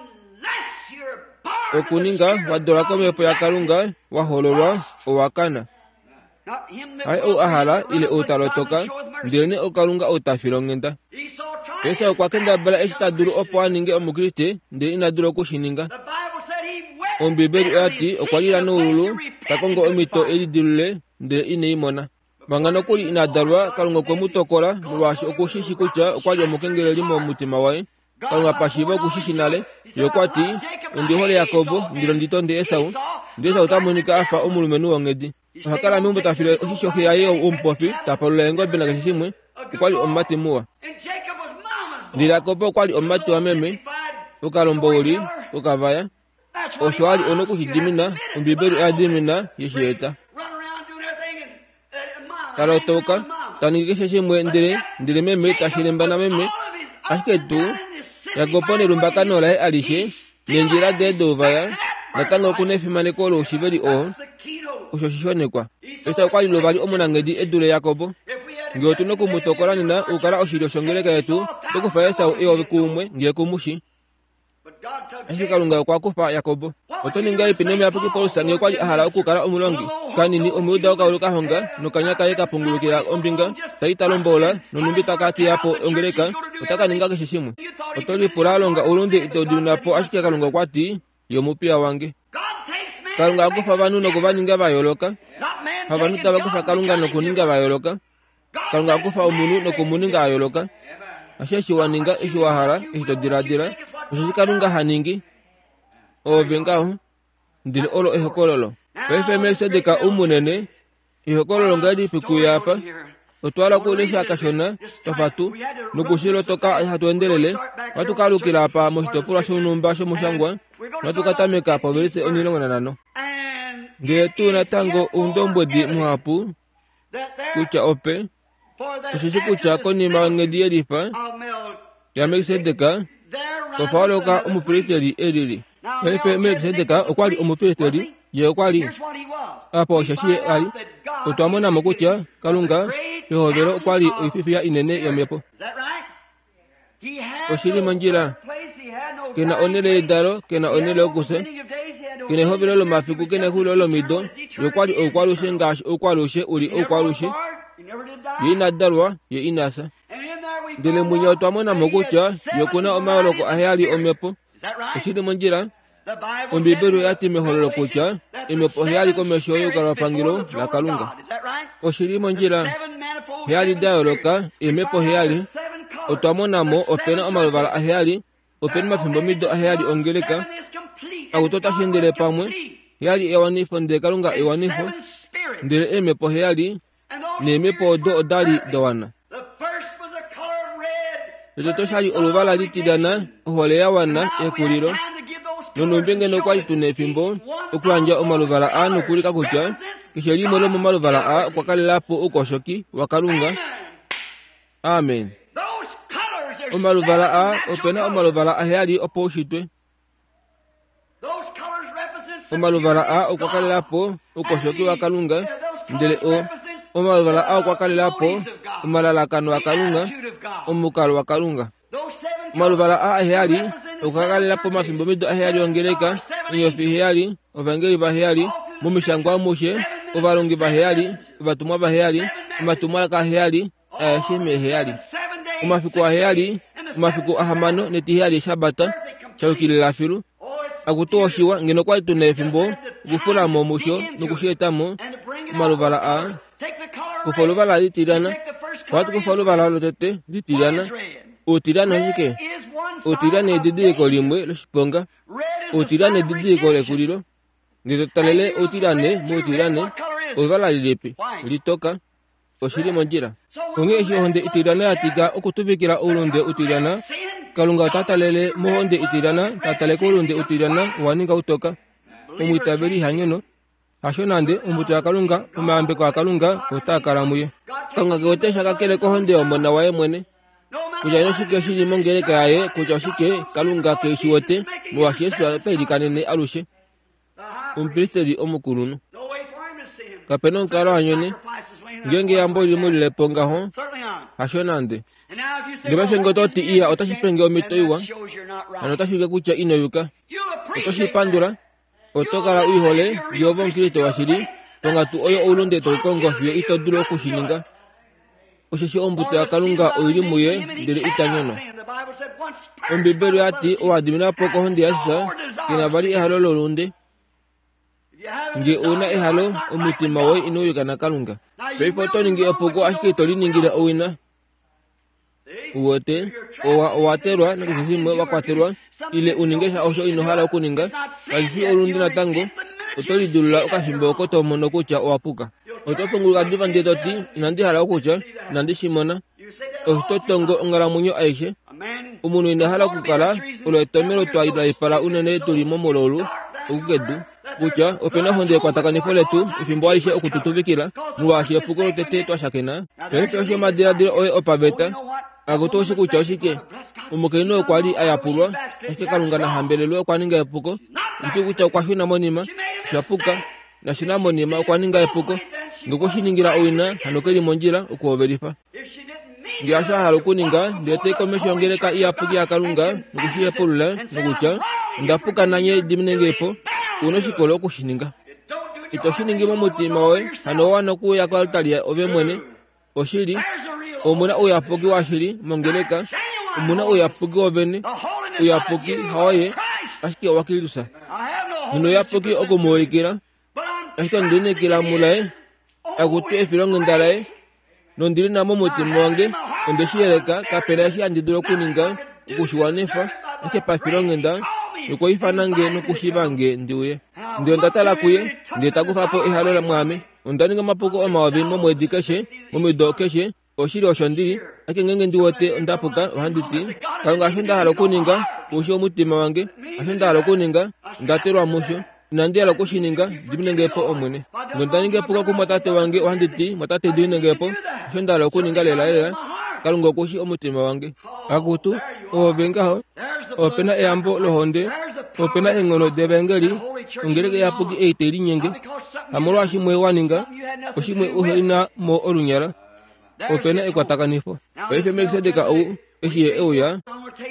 Speaker 1: okuninga wadola komepo ya kalunga wahololwa owakana ai o ahala ile otalotoka ndilene okalunga otafilongenda esa okwakenda bala eshitadulu opo aninge omukriste ndi inadulu okushininga ombibeli ati okwalila nuululu takongo omito elidilule ndile ineimona manga nokuli inadalwa kalunga kwemutokola mulwashi okushishi kutya okwali omukengeleli momutima wae kalunga pashiva okushishi nale yokwati ndihole yakobo ndilo nditonde esau ndi esau tamonika afa omulumenu wongedi hakala mimbo tafile oshishoki yaye ompofi tapalula engo bena kashisimwe ukwali omati muwa ndila yakobo ukwali omati wa meme ukalombouli ukavaya oswali ono kuhidimina ombibeli adimina yeshiyeta talotoka taningikesheshimwe ndile ndile meme tashilembana meme ashike tu yakopone lumbakanola he alishe nenjira dedovaya natango kunefimaneko olushibeli o ushoshishonekwa esta ukwali lovali omunangedi edule yakobo ngiotuno kumutokolanina ukala oshili oshongeleka yetu tukufa esau eovi kumwe ngie kumushi ashike kalunga okwakufa yakobo otoninga ipineme yapuki polusa nge kwali ahala okukala omulongi kanini omuyuda okawuluka honga nokanyaka ye kapungulukila ombinga taitalombola nonumbi takati yapo ongeleka otakaninga keshishimwe otolipula alonga ulunde itodiunapo ashike kalunga okwati yomupia wange kalunga akufa vanu nokuvaninga vayoloka havanu tavakufa kalunga nokuninga vayoloka kalunga akufa omunu nokumuninga ayoloka asheshi waninga eshi wahala eshitodiladila osheshi kalunga haningi ovengaho ndili olo ehokololo paife Melisedeka umunene ihokololo ngadi pikuyapa otwala kulesha akashona tofatu nukushilotoka hatuendelele watukalukila apa moshitopolwa shonumba shomushangwa natukatameka povelise enilongo nanano ngetu natango undombodi muhapu kucha ope oshishi kucha konima wangedi elifa ya Melisedeka tofaloka umupiliteli elili efe Melkisedeka okwali omupresiteri ye okwali
Speaker 2: Here's what he was.
Speaker 1: apo
Speaker 2: We
Speaker 1: shashiye
Speaker 2: find
Speaker 1: ali
Speaker 2: out that God
Speaker 1: otwamona mokucha kalunga yehobero okwali oififia inene yomepo
Speaker 2: Is that right? He had
Speaker 1: oshili
Speaker 2: no
Speaker 1: manjira
Speaker 2: place, he had no
Speaker 1: kena
Speaker 2: time,
Speaker 1: onele
Speaker 2: place.
Speaker 1: idaro kena
Speaker 2: He had
Speaker 1: onele
Speaker 2: no
Speaker 1: okuse
Speaker 2: beginning of days, he had no
Speaker 1: kene
Speaker 2: end of
Speaker 1: hobero lo
Speaker 2: years.
Speaker 1: mafiku
Speaker 2: He was
Speaker 1: kene
Speaker 2: just
Speaker 1: hulo
Speaker 2: as
Speaker 1: lo
Speaker 2: eternal
Speaker 1: mido
Speaker 2: as eternity
Speaker 1: yokwali
Speaker 2: is
Speaker 1: okwalushe
Speaker 2: eternal.
Speaker 1: ngash okwalushe uli
Speaker 2: He never was
Speaker 1: okwalushe
Speaker 2: born, he never did
Speaker 1: ye
Speaker 2: die.
Speaker 1: inadalwa ye inasa
Speaker 2: And in there we
Speaker 1: ndele
Speaker 2: found
Speaker 1: munya
Speaker 2: out
Speaker 1: otwamona
Speaker 2: that he
Speaker 1: mokucha
Speaker 2: had seven
Speaker 1: yokuna omalo ko
Speaker 2: varieties of
Speaker 1: ahali
Speaker 2: spirit.
Speaker 1: omepo
Speaker 2: Is that right?
Speaker 1: oshili manjira
Speaker 2: The Bible
Speaker 1: ombibero
Speaker 2: said in
Speaker 1: yati mehololo
Speaker 2: Revelation
Speaker 1: kucha
Speaker 2: that the
Speaker 1: emepo hali ko
Speaker 2: seven
Speaker 1: meshoyo
Speaker 2: spirits before
Speaker 1: kalapangilo
Speaker 2: the
Speaker 1: la
Speaker 2: throne of
Speaker 1: kalunga
Speaker 2: God. Is that right?
Speaker 1: oshili
Speaker 2: The
Speaker 1: manjira
Speaker 2: seven manifold
Speaker 1: hali
Speaker 2: seven
Speaker 1: dayoloka
Speaker 2: spirits. We
Speaker 1: emepo
Speaker 2: find out
Speaker 1: hali
Speaker 2: the seven colors,
Speaker 1: otwamonamo
Speaker 2: the
Speaker 1: opena
Speaker 2: seven
Speaker 1: omaluvalo
Speaker 2: churches.
Speaker 1: ahali opena mafimbo mido ahali ongeleka
Speaker 2: Seven is complete, and
Speaker 1: akutota
Speaker 2: God
Speaker 1: shendele
Speaker 2: was
Speaker 1: pamwe
Speaker 2: complete.
Speaker 1: hali ewanifo ndele kalunga
Speaker 2: And
Speaker 1: ewanifo
Speaker 2: seven spirits.
Speaker 1: ndele emepo hali
Speaker 2: And those
Speaker 1: ne emepo
Speaker 2: spirits
Speaker 1: do
Speaker 2: were
Speaker 1: odali
Speaker 2: perfect.
Speaker 1: dowana
Speaker 2: The first was the color of red.
Speaker 1: eto
Speaker 2: Perfect
Speaker 1: toshali
Speaker 2: love
Speaker 1: oluvala
Speaker 2: and
Speaker 1: litidana
Speaker 2: redemption.
Speaker 1: ohole yawana
Speaker 2: And now we had
Speaker 1: ekulilo
Speaker 2: time to give those
Speaker 1: nono
Speaker 2: colors
Speaker 1: mbenge
Speaker 2: and
Speaker 1: no
Speaker 2: show
Speaker 1: kwali
Speaker 2: that
Speaker 1: tune
Speaker 2: each
Speaker 1: fimbo
Speaker 2: one
Speaker 1: okulanja
Speaker 2: of those
Speaker 1: omaluvala anu
Speaker 2: colors
Speaker 1: kulika kucha
Speaker 2: represents
Speaker 1: kisha limo lomo
Speaker 2: God's
Speaker 1: maluvala a
Speaker 2: purity.
Speaker 1: kwakalelapo ukoshoki wakalunga
Speaker 2: Amen.
Speaker 1: amen
Speaker 2: Those colors are
Speaker 1: omaluvala
Speaker 2: seven
Speaker 1: a
Speaker 2: natural
Speaker 1: opena
Speaker 2: colors.
Speaker 1: omaluvala ahali opo ushitwe
Speaker 2: Those colors represent the
Speaker 1: omaluvala
Speaker 2: purity
Speaker 1: a
Speaker 2: of God.
Speaker 1: okwakalelapo ukoshoki
Speaker 2: And
Speaker 1: wakalunga
Speaker 2: the- those
Speaker 1: ndele
Speaker 2: colors
Speaker 1: o
Speaker 2: represents
Speaker 1: omaluvala a
Speaker 2: the
Speaker 1: okwakalelapo
Speaker 2: motives of God,
Speaker 1: omalalakano
Speaker 2: the
Speaker 1: wakalunga
Speaker 2: attitude of God.
Speaker 1: omukalo wakalunga
Speaker 2: Those seven
Speaker 1: omaluvala a
Speaker 2: colors
Speaker 1: ahali
Speaker 2: represent the
Speaker 1: okakalelapo
Speaker 2: seven
Speaker 1: mafimbo
Speaker 2: churches,
Speaker 1: mido ahali
Speaker 2: seven
Speaker 1: ongeleka
Speaker 2: stars, seven
Speaker 1: inyofi
Speaker 2: angels.
Speaker 1: heyali ovangeli baheyali mumishango amushe ovalongi baheyali ovatumwa baheyali omatumwa kaheyali ayashime heyali omafiku aheyali omafiku ahamano netiheyali shabata chawukilila filu akutoshiwa ngeno kwali tuna efimbo okufulamo omusho nokushetamo omaluvala a kufa oluvala litirana wati kufa oluvala lotete litirana utirana hike utirana edidiiko limwe loshiponga utirana edidiiko lekulilo nditotalele utirane mutirane oluvala lilipi litoka oshili monjira ongeshi honde itirana yatika okutubikila ulunde utirana kalunga utatalele muhonde itirana tataleka ulunde utirana waninga utoka omwitabeli hanyono hasho nande umbuto ya kalunga omambeko ya kalunga otakalamuye kalunga keotesha kakele kohonde omona waye mwene kuja ino shike shili mongeleka yaye kuja shike kalunga keishiwote muwashi yesu apelikanene alushe umpristeri omukulunu kapena onkalo hanyone ngenge yambo limu lilepongaho hasho nande ndibashenge toti iya otashipenge omitoiwa ano otashike kucha inoyuka otoshipandula otokala uihole yovo nkilito washili tongatu oyo ulunde toukongofye itodula okushininga osheshi ombuto ya kalunga oili muye ndele itanyono ombibelo yati owadimina kohonde yasisa kena bali ehalo lolunde nge una ehalo omutima woye inuyuka na kalunga peipoto ningi epoko ashike toliningila owina uwote owa owatelwa nakishisimwe wakwatelwa ile uningesha osho inohala okuninga kasifi olundi natango otolidulula okashimbo oko tomono kutya owapuka otopunguluka diva ndetoti inandihala okucha inandishimona ositotongo ongalamunyo aishe umunu inahala okukala ulo etomelo twaila ipala unene tulimo mololu okukedu kutya opena honde ekwatakanifo letu ifimbo alishe okututubikila muwashi epuko lotete twashakena pepe osho madiladilo oye opaveta akutoshi kutya oshike umukelino okwali ayapulwa ashike kalunga nahambelelwe okwaninga epuko nsi kutya okwashuna monima shapuka nashina monima okwaninga epuko ngokushiningila owina hanokeli monjila okuovelifa ngi asho ahala okuninga ndete ikomesho ongeleka iyapuki ya kalunga nokushiyepulula nokutya ndapuka nanye diminengepo uno shikolo okushininga itoshiningimo mutima we hano wana kuya kwaltalia ove mwene oshili omuna uyapuki washili mongeleka omuna uyapuki ovene uyapuki hawaye ashike wakililusa nino yapuki okumuolikila ashike ndinikila mulae akutu efilongo ndalae nondili namo mutima wange ondeshiyeleka kapena yashi andidula okuninga okushiwanifa ashike pafilongo nda nikoifanange nokushivange ndiuye ndio ndatala kuye ndio takufapo ihalo la mwami ondaninga mapuko omawavi momwedi keshe momido keshe oshili osho ndili ake ngenge ndiwote ondapuka ohanditi kalunga asho ndahala okuninga usho omutima wange asho ndahala okuninga ndatelwa musho inandiyala okushininga ndiminengepo omwene ngo ndaningepuka ku mwatate wange ohanditi mwatate ndiminengepo asho ndahala okuninga lela lela kalunga okushi omutima wange akutu ovengaho opena eyambo lohonde opena engono debengeli ongereke yapuki eiteri nyenge amolo ashimwe waninga oshimwe uhelina mo olunyala opena ekwatakanifo paife Melkisedeka au eshiye euya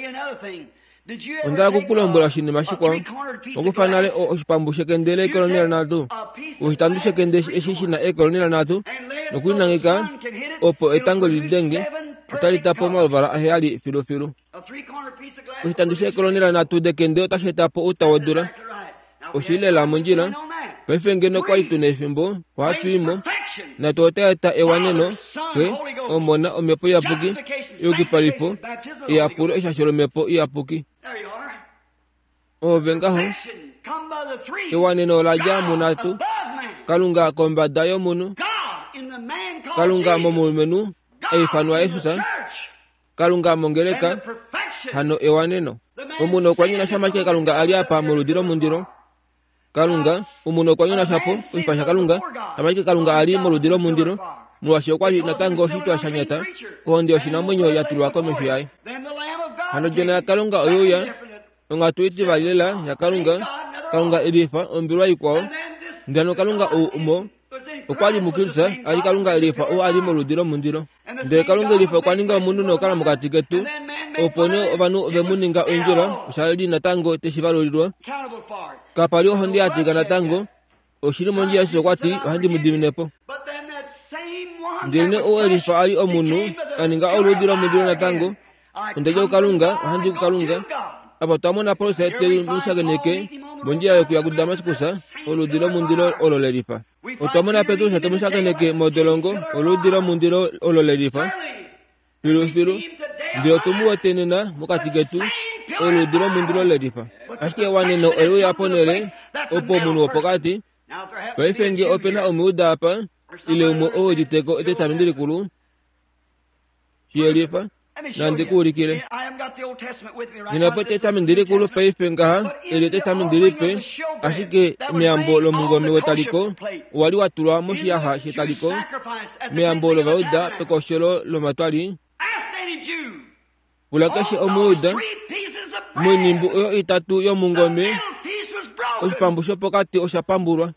Speaker 1: ondala kukulombola shinima shikwa okufanale oshipambu shekendele ekolonela natu oshitandu shekende eshishina ekolonela natu nokulinangika opo etango lidenge otalitapo omaluvalo aheyali filufilu oshitandu shekolonela natu dekende otashetapo utawodula oshilela mondjila paife ngeno kwali tuna ethimbo kwatuyimo natwootayeta ewaneno ke omona omepo iyapuki yokipalipo iyapulo eshashelo mepo iyapuki ovengaho ewaneno laja munatu kalunga kombada yomunu kalunga momulumenu eifanwa Yesusa kalunga mongeleka hano ewaneno umuno kwanyina shamake kalunga aliapa muludiro mundiro kalunga umuno kwanyina shapo kumpasha kalunga amake kalunga ali muludiro mundiro mulwashe kwali natango shitwa shanyata kondi oshinamwenyo yatulwa komeshi yaye hano jona kalunga oyoya ongatuiti valela ya kalunga kalunga elifa ombirwa ikwao ndano kalunga umo okwali mukirisa ali kalunga elifa o ali muludiro mundiro nde kalunga elifa kwaninga omundu nokala mukati ketu opone ovanu vemuninga onjila ushali natango teshivalulilwa kapali ohondi atiga natango oshili monjila siso kwati ohandi mudiminepo ndine o elifa ali omunu aninga oludiro mundiro natango ondeje kalunga ohandi kalunga apo tamona polisa teri musageneke monjila yokuya ku Damaskusa oludiro mundiro ololelifa otamona Petrusa temusageneke modelongo oludiro mundiro ololelifa filufilu ndio tumuwetenena mukati getu oludiro mundiro lelifa ashike waneno oyo yaponele opo munu opokati paifengi opena omiudapa ile umo owejiteko etetamindili shiyelifa nandikuulikile ninapo tetamindili kulu paifengaha ele tetamindili pe ashike miambo lomungome wetaliko wali watulwa moshiyaha shetaliko miambo lovauda pekoshelo lomatwali ulakeshe omuyuda mwenimbu oyo itatu yomungome oshipambu shopokati oshapambulwa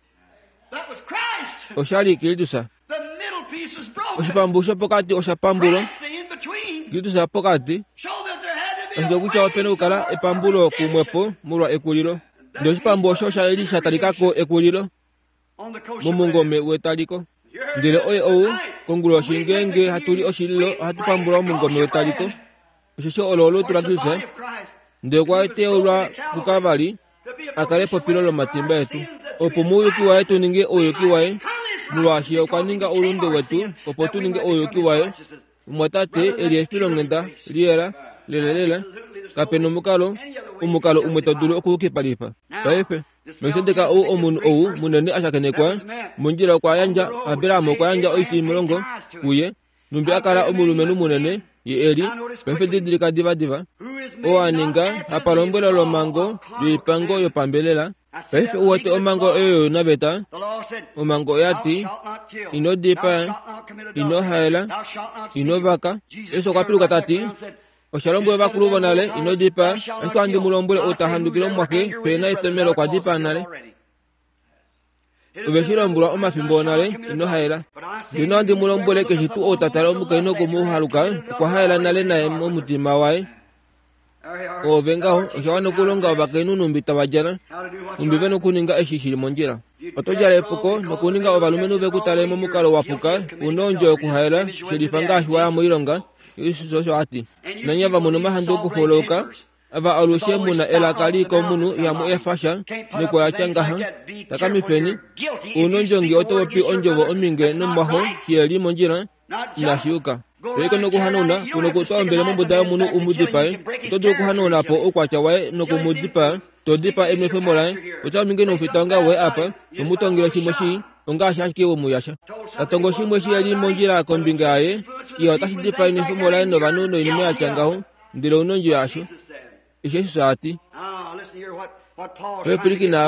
Speaker 1: oshali Kristusa oshipambu shopokati oshapambulwa Kristusa pokati ashike kucha wapene ukala epambulo kumwepo mulwa ekulilo ndio oshipambu osho shali shatalikako ekulilo mumungome wetaliko ndile oye owu kongulo shingenge hatuli oshililo hatupambula omungome wetaliko osho ololo tulakisa ndio kwateulwa kukavali akalepo pilolo matimba yetu opo muyuki waye tuninge oyuki waye mulwashi okwaninga ulunde wetu opo tuninge oyuki waye mwatate eliefilo ngenda liela lelelela kapeno mukalo umukalo umwetodulu okukipalifa paife Melkisedeka o omunu owu munene ashakenekwa munjira kwa yanja abiramo kwa yanja oiti mulongo kuye numbi akala omulumenu munene ye eli paife didirika diva diva o aninga apalombwela lomango lipango yopambelela paife uwate omango oyo nabeta omango yati inodipa inohaela inovaka eso kwapiluka tati oshalombwe bakulu nale inodipa ashiko andi mulombwe otahandukilo mwake pena itemelo kwa dipa nale ubeshilombula omafimbo nale inohaela dino andi mulombwe keshitu otatala omuka ino kumuhaluka kwa haela nale naye momutima wae ovengaho oshawana kulonga obakenu numbita wajana numbive nukuninga eshishili monjila otojala epoko nokuninga obalumenu bekutalemo mukalo wapuka unonjo okuhaela shilifangashi waya muilonga Yesu sho ati nanyava muno mahandu kuholoka ava alushe muna elakaliko munu yamu efasha niko yachangaha takamipeni unonjongi otowopi onjovo ominge numbaho kieli monjila nashiuka Eko no kuhanona kuno kutoa mbele mbuda munu umudipa todo kuhanona po okwacha wae no kumudipa to dipa emne femola uta minge no fitanga we apa umutongira shimoshi onga shashike wo muyasha atongo shimoshi ali monjira kombinga aye iyo tashidipa ni femola no banuno ni me achangaho ndilo unonjo yasho ishesu saati we piriki na apa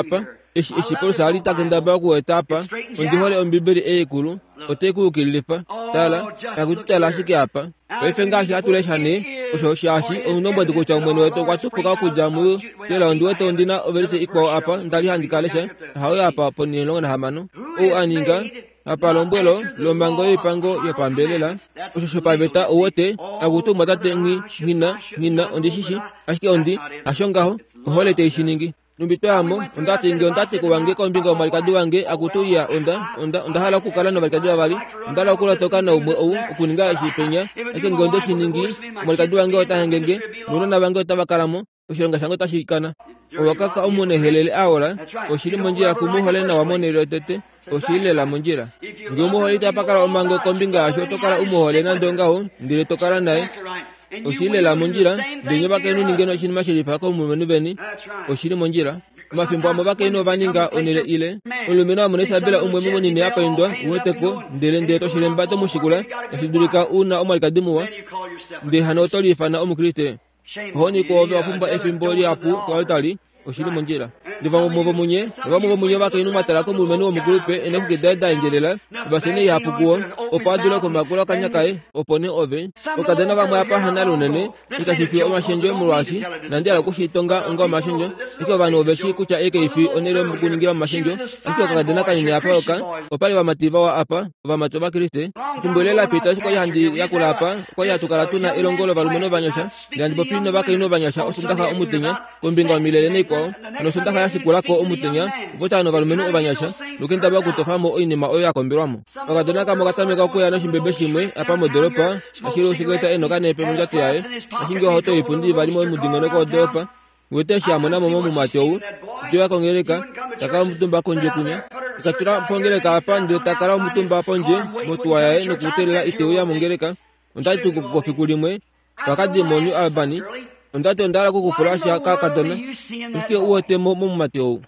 Speaker 1: ishi ishi por sali takenda ba ku etapa undi hole ombibiri ekulu oteku kilipa tala takutala shiki apa wefenga shi atule shani osho shashi onomba duko cha mwene weto kwatu kuka kujamu tela ndi weto ndina overse ikwa apa ndali handikale she hawo apa poni longa hamano o aninga apa lombwelo lombango ipango ya pambelela osho pabeta owote akutu matate ngi ngina ngina ondi shishi ashike ondi ashongaho hole te shiningi numbitamo ondati ngi ondati kuwange ko mbingo malikadu wange akutuya onda onda onda hala kukala no malikadu bali ndala kula toka na umu ou kuninga shipenya ake ngonde shiningi malikadu wange otahengenge nuna wange otabakalamo oshonga shango tashikana owakaka omune helele awora oshiri monjira kumuhole na wamonero tete oshile la monjira ngi umuhole tapakala omango kombinga asho tokala umuhole na ndongaho ndire tokala naye oshile la monjira binyo bakenu ningeno shinima shiripa ko mumenu beni oshiri monjira mafimbo amo bakenu baninga onele ile ulumina amunesa bila umwe mumuni ni apa indwa uweteko ndele ndeto shilembato mushikula ashidurika una omalikadimuwa ndi hanotoli fana omukrite honi ko odo apumba efimboli apu ko altali oshiri monjira ndiva mubo munye ndiva mubo munye bakenu matala ko mumenu omugrupe ene kugedada injelela basene yapu kuo opadula ko makula kanyakae opone ove okadena bamwe apa hanalo nene ikashifi omashenjo mulwasi nandi ala kushitonga ngo mashenjo iko bano obeshi kucha ekeifi onero mukuningira mashenjo iko kadena kanine apa oka opale wa mativa wa apa wa matoba kriste tumbolela pita ko yandi yakula apa ko yatukala tuna ilongolo balumeno banyosha ndi bopino bakeno banyosha osundaka omutinya kombinga milele neko no sundaka yashikula ko omutinya botano balumeno obanyasha lukenda bakutofamo oinima oya kombirwamo okadena kamo katameka ko yana shimbebe shimwe apa modoropa ashiro sikweta eno kanepe munjatu yae ashingo hoto ipundi balimo mudingeno ko dopa wete shamona momo mumatou jwa kongereka taka mutumba konje kunya katura pongereka apa ndi takara mutumba ponje motuwa yae no kutelela iteuya mongereka ondati kukofi kulimwe pakadi monyu albani ondati ondala kukupulasha kakadona uke uwote momo mumatou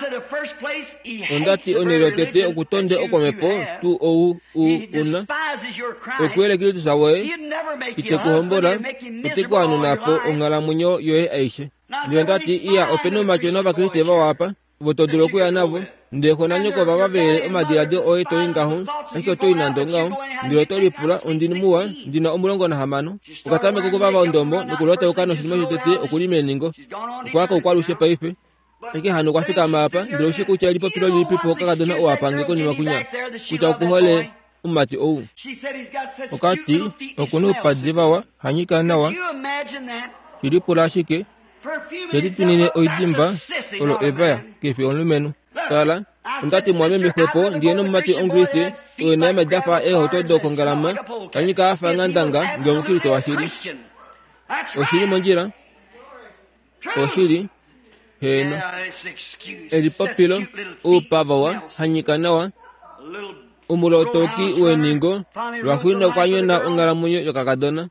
Speaker 1: ondati onero tete okutonde okomepo tu ou u una okwele kitu sawe itekuhombora itekwanu napo ongala munyo yoe aishe ndati iya openo macho no bakriste ba wapa botoduro kuya nabo ndeko nanyoko baba bere omadiade oe to ingaho iko to inandongaho ndiro to ripula ondini muwa ndina omulongo na hamano ukatame kuko baba ondombo nikulota ukano shimo tete okulimeningo kwako ukwalushe paife eke hano kwa fika mapa ndiro shiku cha lipo pilo lipi poka kadona o apange ko ni makunya kucha kuhole umati ou okati okuno padivawa hanyika nawa ilipula shike jadi tunine oidimba olo ebaya kefi onlumenu tala ndati mwame mekwepo ndieno mmati ongriste uene medafa e hoto do kongalama hanyika afa ngandanga ngomukirito washiri oshiri monjira oshiri heno elipopilo upavawa hanyikanawa umulotoki ueningo lwakwino kwanyona ongalamunyo yokakadona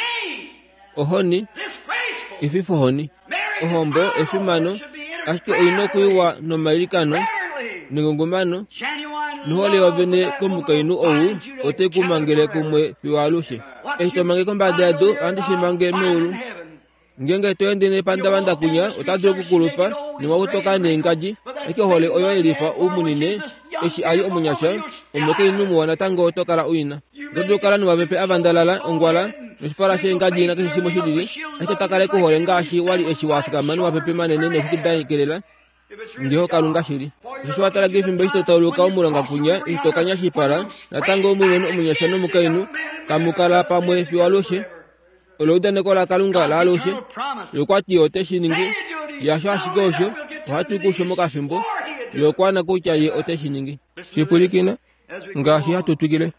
Speaker 1: ohoni ififo honi ohombo efimano ashike oino kuiwa no malikano ningongomano nuhole wabene komukainu ou otekumangele kumwe fiwalushe esto mange kombadado andishimange mulu ngenge toendene panda banda kunya otadro kukulupa niwa kutoka nengaji eke hole oyo elifa umunine eshi ali omunyasha omoke inumu wanatango otokala uina godo kala nuwa bepe avandalala ongwala nishpara she ngaji na kisi simo shidiri eke takale ko hole ngashi wali eshi wasika manu wa bepe manene ne kukidai kelela ndiho kalunga shiri shishwa tala gefi mbeshito tauluka umuranga kunya itokanya shipara natango umunu omunyasha no mukainu kamukala pamwe fiwaloshe oloda nekola kalunga la loshe yokwati yote shiningi yashashigosho watu kushomo kafimbo yokwana kuchaye ote shiningi sipulikina ngashi hatutugile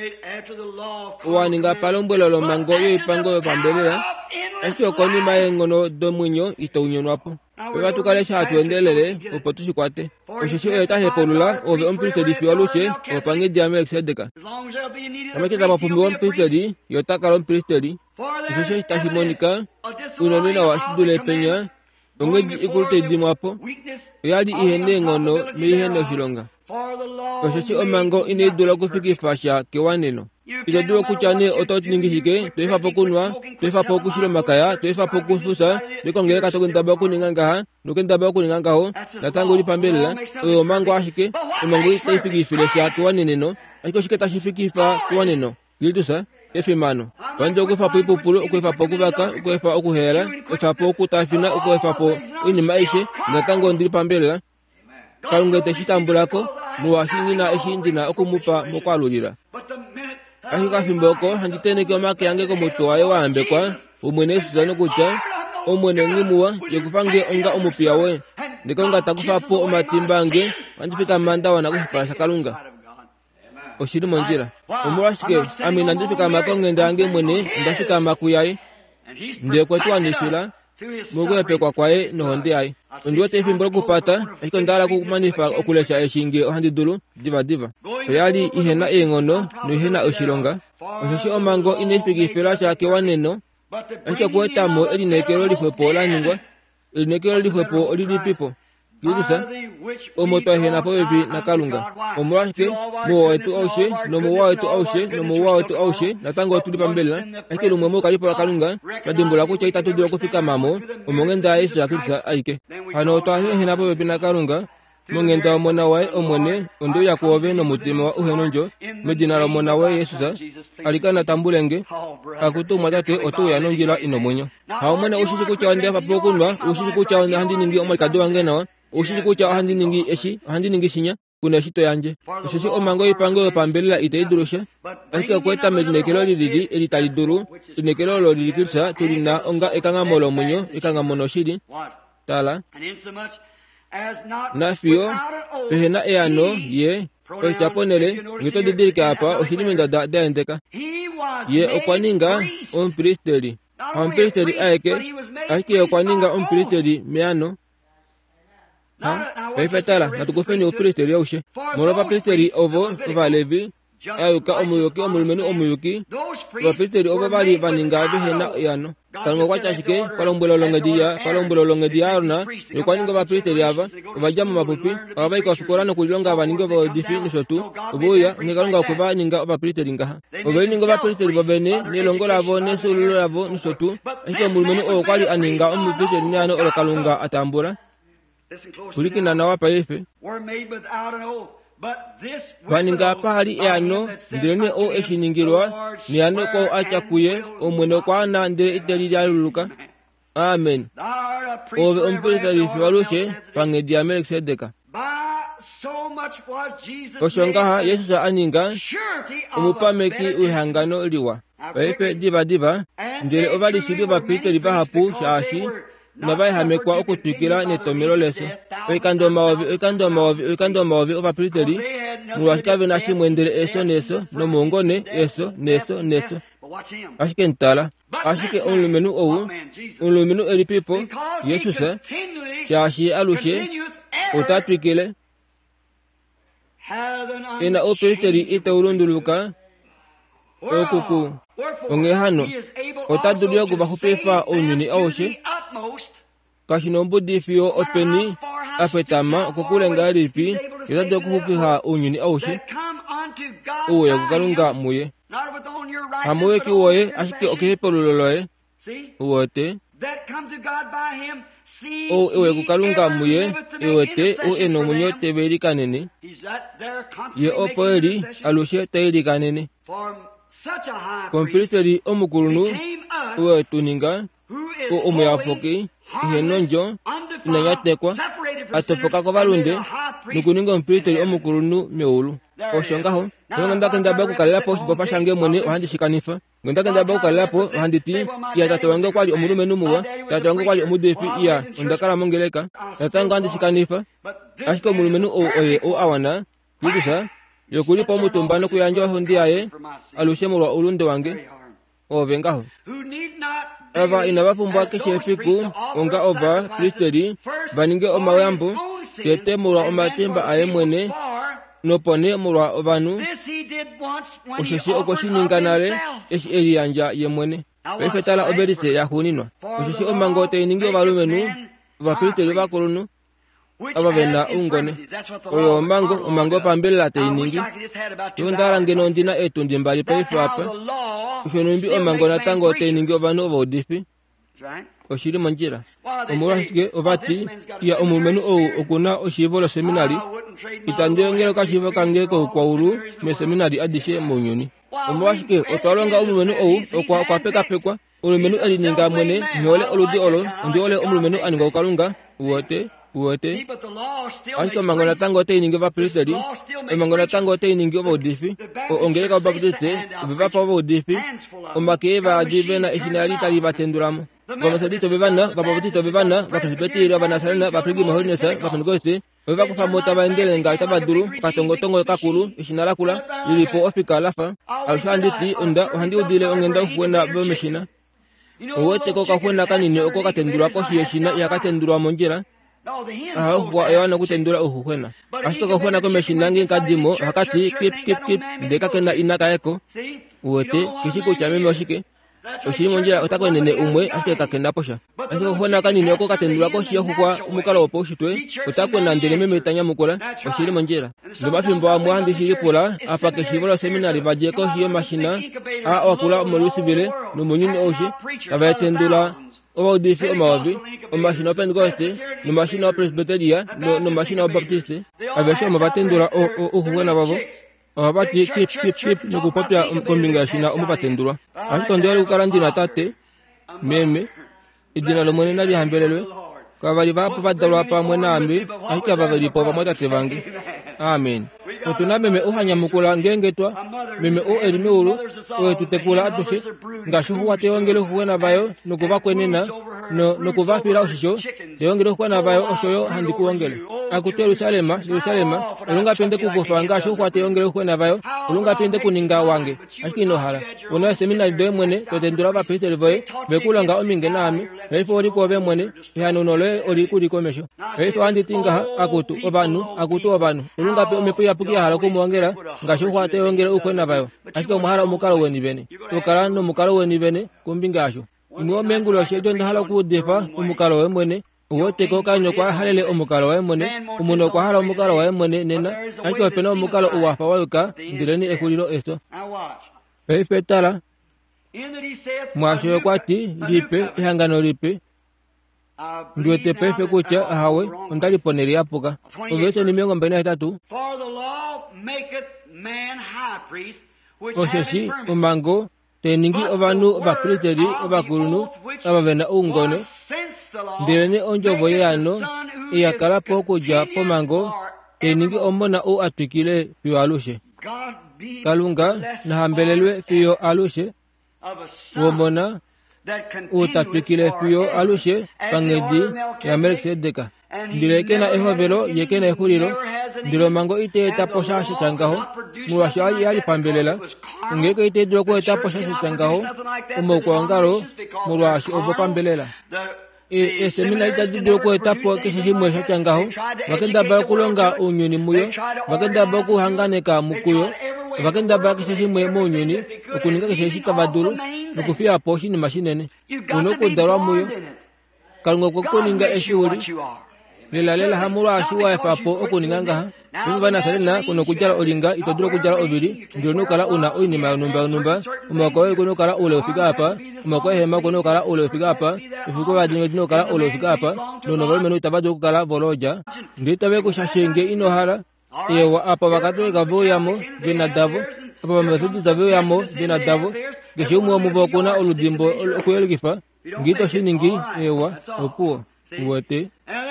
Speaker 1: wani nga palombwelo lo mango yo ipango yo pambelela asho koni mayengono domunyo itounyonapo beba tukale sha tuendelele opotushi kwate oshisho eta hepolula obe omprite di fioloshe opange diame exedeka amekita mapumbi omprite di yotaka omprite di oshisho itashimonika unonina wasidule penya ongeji ikulte di mwapo yadi ihene ngono mi ihene shilonga oshoshi omango inedula kufikifasha kewaneno ijadua kuchane ototiningishike toifa pokunwa toifa pokushilo makaya toifa pokufusa nikongere katokendaba kuningangaha nukendaba kuningangaho natango lipambela oyo mango ashike omango itaifikifilesha kewaneneno ashiko shike tashifikifa kewaneno gilitusa efimano wanje okwefa po ipupulo okwefa po okuvaka okwefa okuhera okwefa po okutafina okwefa po inima ishe natango ndili pambela kalunga teshitambulako nuwashinina eshindina okumupa mokwalulila ashikafimboko handiteneke omake yange komutu waye waambekwa umwene esizano kutya omwene ngimuwa yekupange onga omupiya we ndikonga takufapo omatimbange wandifika manda wana kushipala kalunga oshili monjila omulwashike amina ndifika makongenda yange mwene ndafika makuyaye ndiye kwetu wanishula mugwepekwa kwaye nohonde yaye ndiwo tefimbolo kupata ashiko ndala kukumanifa okulesha eshinge ohandidulu diva diva oyali ihena eng'ono nuihena oshilonga oshoshi omango inefikifila shake waneno ashike kuetamo elinekelo lihwepo laningwa elinekelo lihwepo olilipipo lilisa omoto ahena pobepi nakalunga omulwashike muwa wetu aushe nomuwa wetu aushe nomuwa wetu aushe natango tuli pambela ashike lumwe mukalipo la kalunga nadimbula kucha itatudula kufika mamo omongenda yesu yakilisa aike hano twahena pobepi nakalunga mongenda omona wae omwene ondo yakuove nomutima wa uhenonjo medina la omona wae yesusa alikana tambulenge akutumwa tate otuya nonjila inomwenyo haomwene ushishi kucha wandefa pokunwa ushishi kucha wande handiningi omalikadi wange nawa ushishi kucha handiningi eshi handiningi shinya kuna eshito yanje oshoshi omango ipango yopambelela itaidurusha ashike kweta medinekelo lilili elitaliduru linekelo lo lilikilisa tulina onga ekang'amo lomwenyo ekang'amo noshili tala nafiyo pehena eano ye ochaponele ngito didirike apa oshilimenda da daendeka ye okwaninga ompristeri ompristeri aeke ashike okwaninga ompristeri meano ha peifetala natukufeni opristeri yaushe molopa pristeri ovo valevi ayuka omuyuki omulumenu omuyuki vapristeri ovo vali vaninga vehena eano kalunga kwachashike palombwela olongediya palombwela olongediya aruna nikwaninga vapristeri ava vajama mapupi avaika ofikolano kulilonga vaninga vaodifi nisotu ubuya ngikalunga okuva ninga vapristeri ngaha oveninga vapristeri vovene nilongola avo nesululo avo nisotu ashike omulumenu owo kwali aninga omupristeri niano olokalunga atambula kulikinana wapa yefe vaninga pali eano ndilene o eshiningilwa niano ko achakuye omwene kwana ndile iteli lyaluluka amen ove ompristeri fiwalushe pangedi ya Melkisedeka oshongaha yesusa aninga omupameki uhangano liwa paife diva diva ndile ovalishili vapristeri vahapu shaashi navaihamekwa okutwikila netomelo leso oikando omaovi oikando omaovi oikando omaovi ovapristeri mulwashika vena shimwendele eso neso nomuongone eso neso neso ashike ntala ashike omulumenu owu omulumenu elipipo yesusa shaashi alushe otatwikile ena opristeri itaulunduluka okuku ongehano otadulio kuvahupefa onyuni aushe kashinombudifiyo openi apetama okukulenga lipi yatadde kuhupiha onyuni aushe uwe kukalunga muye hamuwe kiwoye ashike okihipoluloloye uwote o ewe kukalunga muye iwote o enomunyo tebelikanene ye opoeli alushe teilikanene kompristeri omukulunu uwe tuninga o omuyapoki ihenonjo inanyatekwa atopoka kovalunde nukuninga ompristeri omukulunu meulu oshongaho nonga ndakendaba kukalelapo osipopa shange mwene ohandishikanifa ngondakendaba kukalelapo ohanditi iya tate wange kwali omulumenu muwa tate wange kwali omudefi iya ondakala mongeleka tatango handishikanifa ashike omulumenu oye o awana yikusa yokulipo omutumba nokuyanja ohondi yaye alushe mulwa ulunde wange ovengaho ava inavapumbwa keshe efiku onga ova pristeri vaninge omawambo tete mulwa omatemba aye mwene nopone mulwa ovanu oshoshi okoshininga nale eshi eliyanja ye mwene paifetala obelise yahuninwa oshoshi omango teiningi ovalumenu ovapristeri vakulunu abavena ungone oyo mango umango pambela teiningi yondala ngeno ndina etundi mbali paifapa ishonumbi omango natango teiningi obano obodifi oshiri manjira omurasike obati ya omumenu o okuna oshivolo seminari itandengero kashivo kangeko kwa uru me seminari adishe munyoni omurasike otalonga omumenu o okwa kwa peka pekwa omumenu alininga mwene nyole oludi olo ndi ole omumenu aninga okalunga wote wote ashika mangona tango teiningi va priesteri mangona tango teiningi obodifi ongereka obaptiste bivapa obodifi omakeva divena ishinali tali batenduramo Vamasabito bevana, vapavotito bevana, vapresbiteri, vanasarena, vaprigi maholinesa, vapentekoste, vakufa mota vaendele ngaita vaduru, katongotongo kakulu, ishinalakula, lilipo ofika lafa, alshanditi unda, ohandi udile ongenda ufuena vomeshina. Owote koka fuena kanini oko katendura koshi yeshina ya katendura monjera. Aha kwa yawana kutendura uhuena. Ashika kofuena komeshina ngi kadimo, hakati kip kip kip, deka kena inaka eko. Owote, kishiko cha meme oshike. Oshiri monjera otako nene umwe ashike kakenda posha. Ashika kuona kanini oko katendura koshi yokukwa umukala opo ushitwe otako na ndele meme tanya mukola oshiri monjera. Ndobafimbo wa muhandi shiri pola apa keshivolo seminari baje koshi yo mashina a wakula omolusi bile numunyini oshi kabayetendura oba udifi omawabi omashina opentekoste nomashina opresbiteria nomashina obaptiste abesho omabatendura uhuwena babo abati kip kip kip nukupopya kombinga shina omubatendura ashiko ndiyali kukarandina tate meme idina lomwene nali hambelelwe kabali vapo vadalwa pamwe nambi ashika vavalipo vamwe tate vange amen otuna meme uhanyamukula ngengetwa meme u elimi ulu oe tutekula atushe ngashuhuwa teongele huwena vayo nukuvakwenena nukuvapila oshisho teongele huwena vayo oshoyo handi kuongele akutu Yerusalema Yerusalema ulunga pende kukufa ngashuhuwa teongele huwena vayo ulunga pende kuninga wange ashiki inohala una seminari doe mwene totendura vapristeri voye vekulanga ominge nami veifo olipo ove mwene ihanunole olikulikomesho veifo handitinga akutu obanu akutu obanu ulunga pe umepo yapukia hala kumuongela ngashuhuwa teongele huwena vayo ashiki umuhala umukalo weni bene tukala no mukalo weni bene kumbingasho imwe mengulo shejo ndahala kudefa umukalo we mwene wote ko kanyo kwa halele umukalo we mwene umuno kwa hala umukalo we mwene nena ashiko pena umukalo uwafa wayuka ndireni ekuliro esto peifetala mwasho kwati lipe ihangano lipe ndiwete pefe kucha hawe ndaliponeri apuka uvese ni miongo mbene tatu osheshi umango teningi ovanu vapristeri ovakulunu avavena ungone ndireni onjovo yano iyakala pokuja pomango teningi omona u atwikile fiyo alushe kalunga nahambelelwe fiyo alushe womona utatwikile fiyo alushe pangedi ya Melkisedeka ndilekena ehovelo yekena ehulilo ndilo mango ite etaposhashi tangaho muwasho yali pambelela ngeke ite droko etaposhashi tangaho umokwangalo muwashi ovo pambelela e esemina ita droko etapo kishishi mwesha tangaho wakenda ba kulonga unyuni muyo wakenda ba kuhanganeka mukuyo wakenda ba kishishi mwe munyuni ukuninga kishishi kabaduru nukufia poshi ni mashinene unoko darwa muyo kalunga kokuninga eshuri lela lela hamura ashuwa efapo okuninganga ha Mungu bana salina kuno kujala olinga itoduro kujala obiri ndio nukala una oini ma numba numba umakoe kuno kala ule ufika hapa umakoe hema kuno kala ule ufika hapa ufiko badingo dino kala ule ufika hapa nono vole menu tabado kala voloja ndio tabe kushashenge ino hala ewa apa wakati gavo yamo binadavo apa mamesudu zavo yamo binadavo geshumu mubo kuna oludimbo okuyelgifa ngito shiningi ewa opuo uwete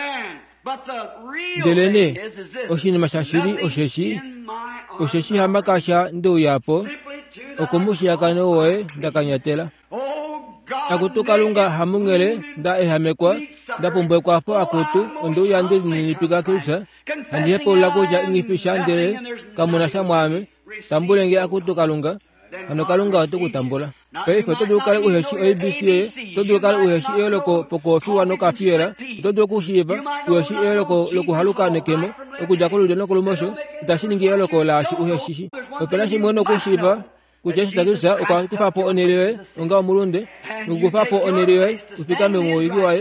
Speaker 1: delene oshini mashashiri osheshi osheshi hamakasha ndo yapo okumushi yakane oe ndakanyatela akutu lunga hamungele nda ehamekwa ndapumbwe kwapo akutu ndo yande nipika kirisa andi hepo lakoja ingipisha ndele kamunasha mwame tambulenge akutu kalunga ano kalunga watu kutambula peifo todo kale uheshi A B C todo kale uheshi eloko poko fiwa no kapiera todo kushiba uheshi eloko loko haluka nekemo okujakulu deno kolomosho tashiningi eloko la shi uheshi opelashi mwono kushiba kujeshi takisa okwakufapo onelewe onga mulunde ukufapo onelewe ufika memoyigi wae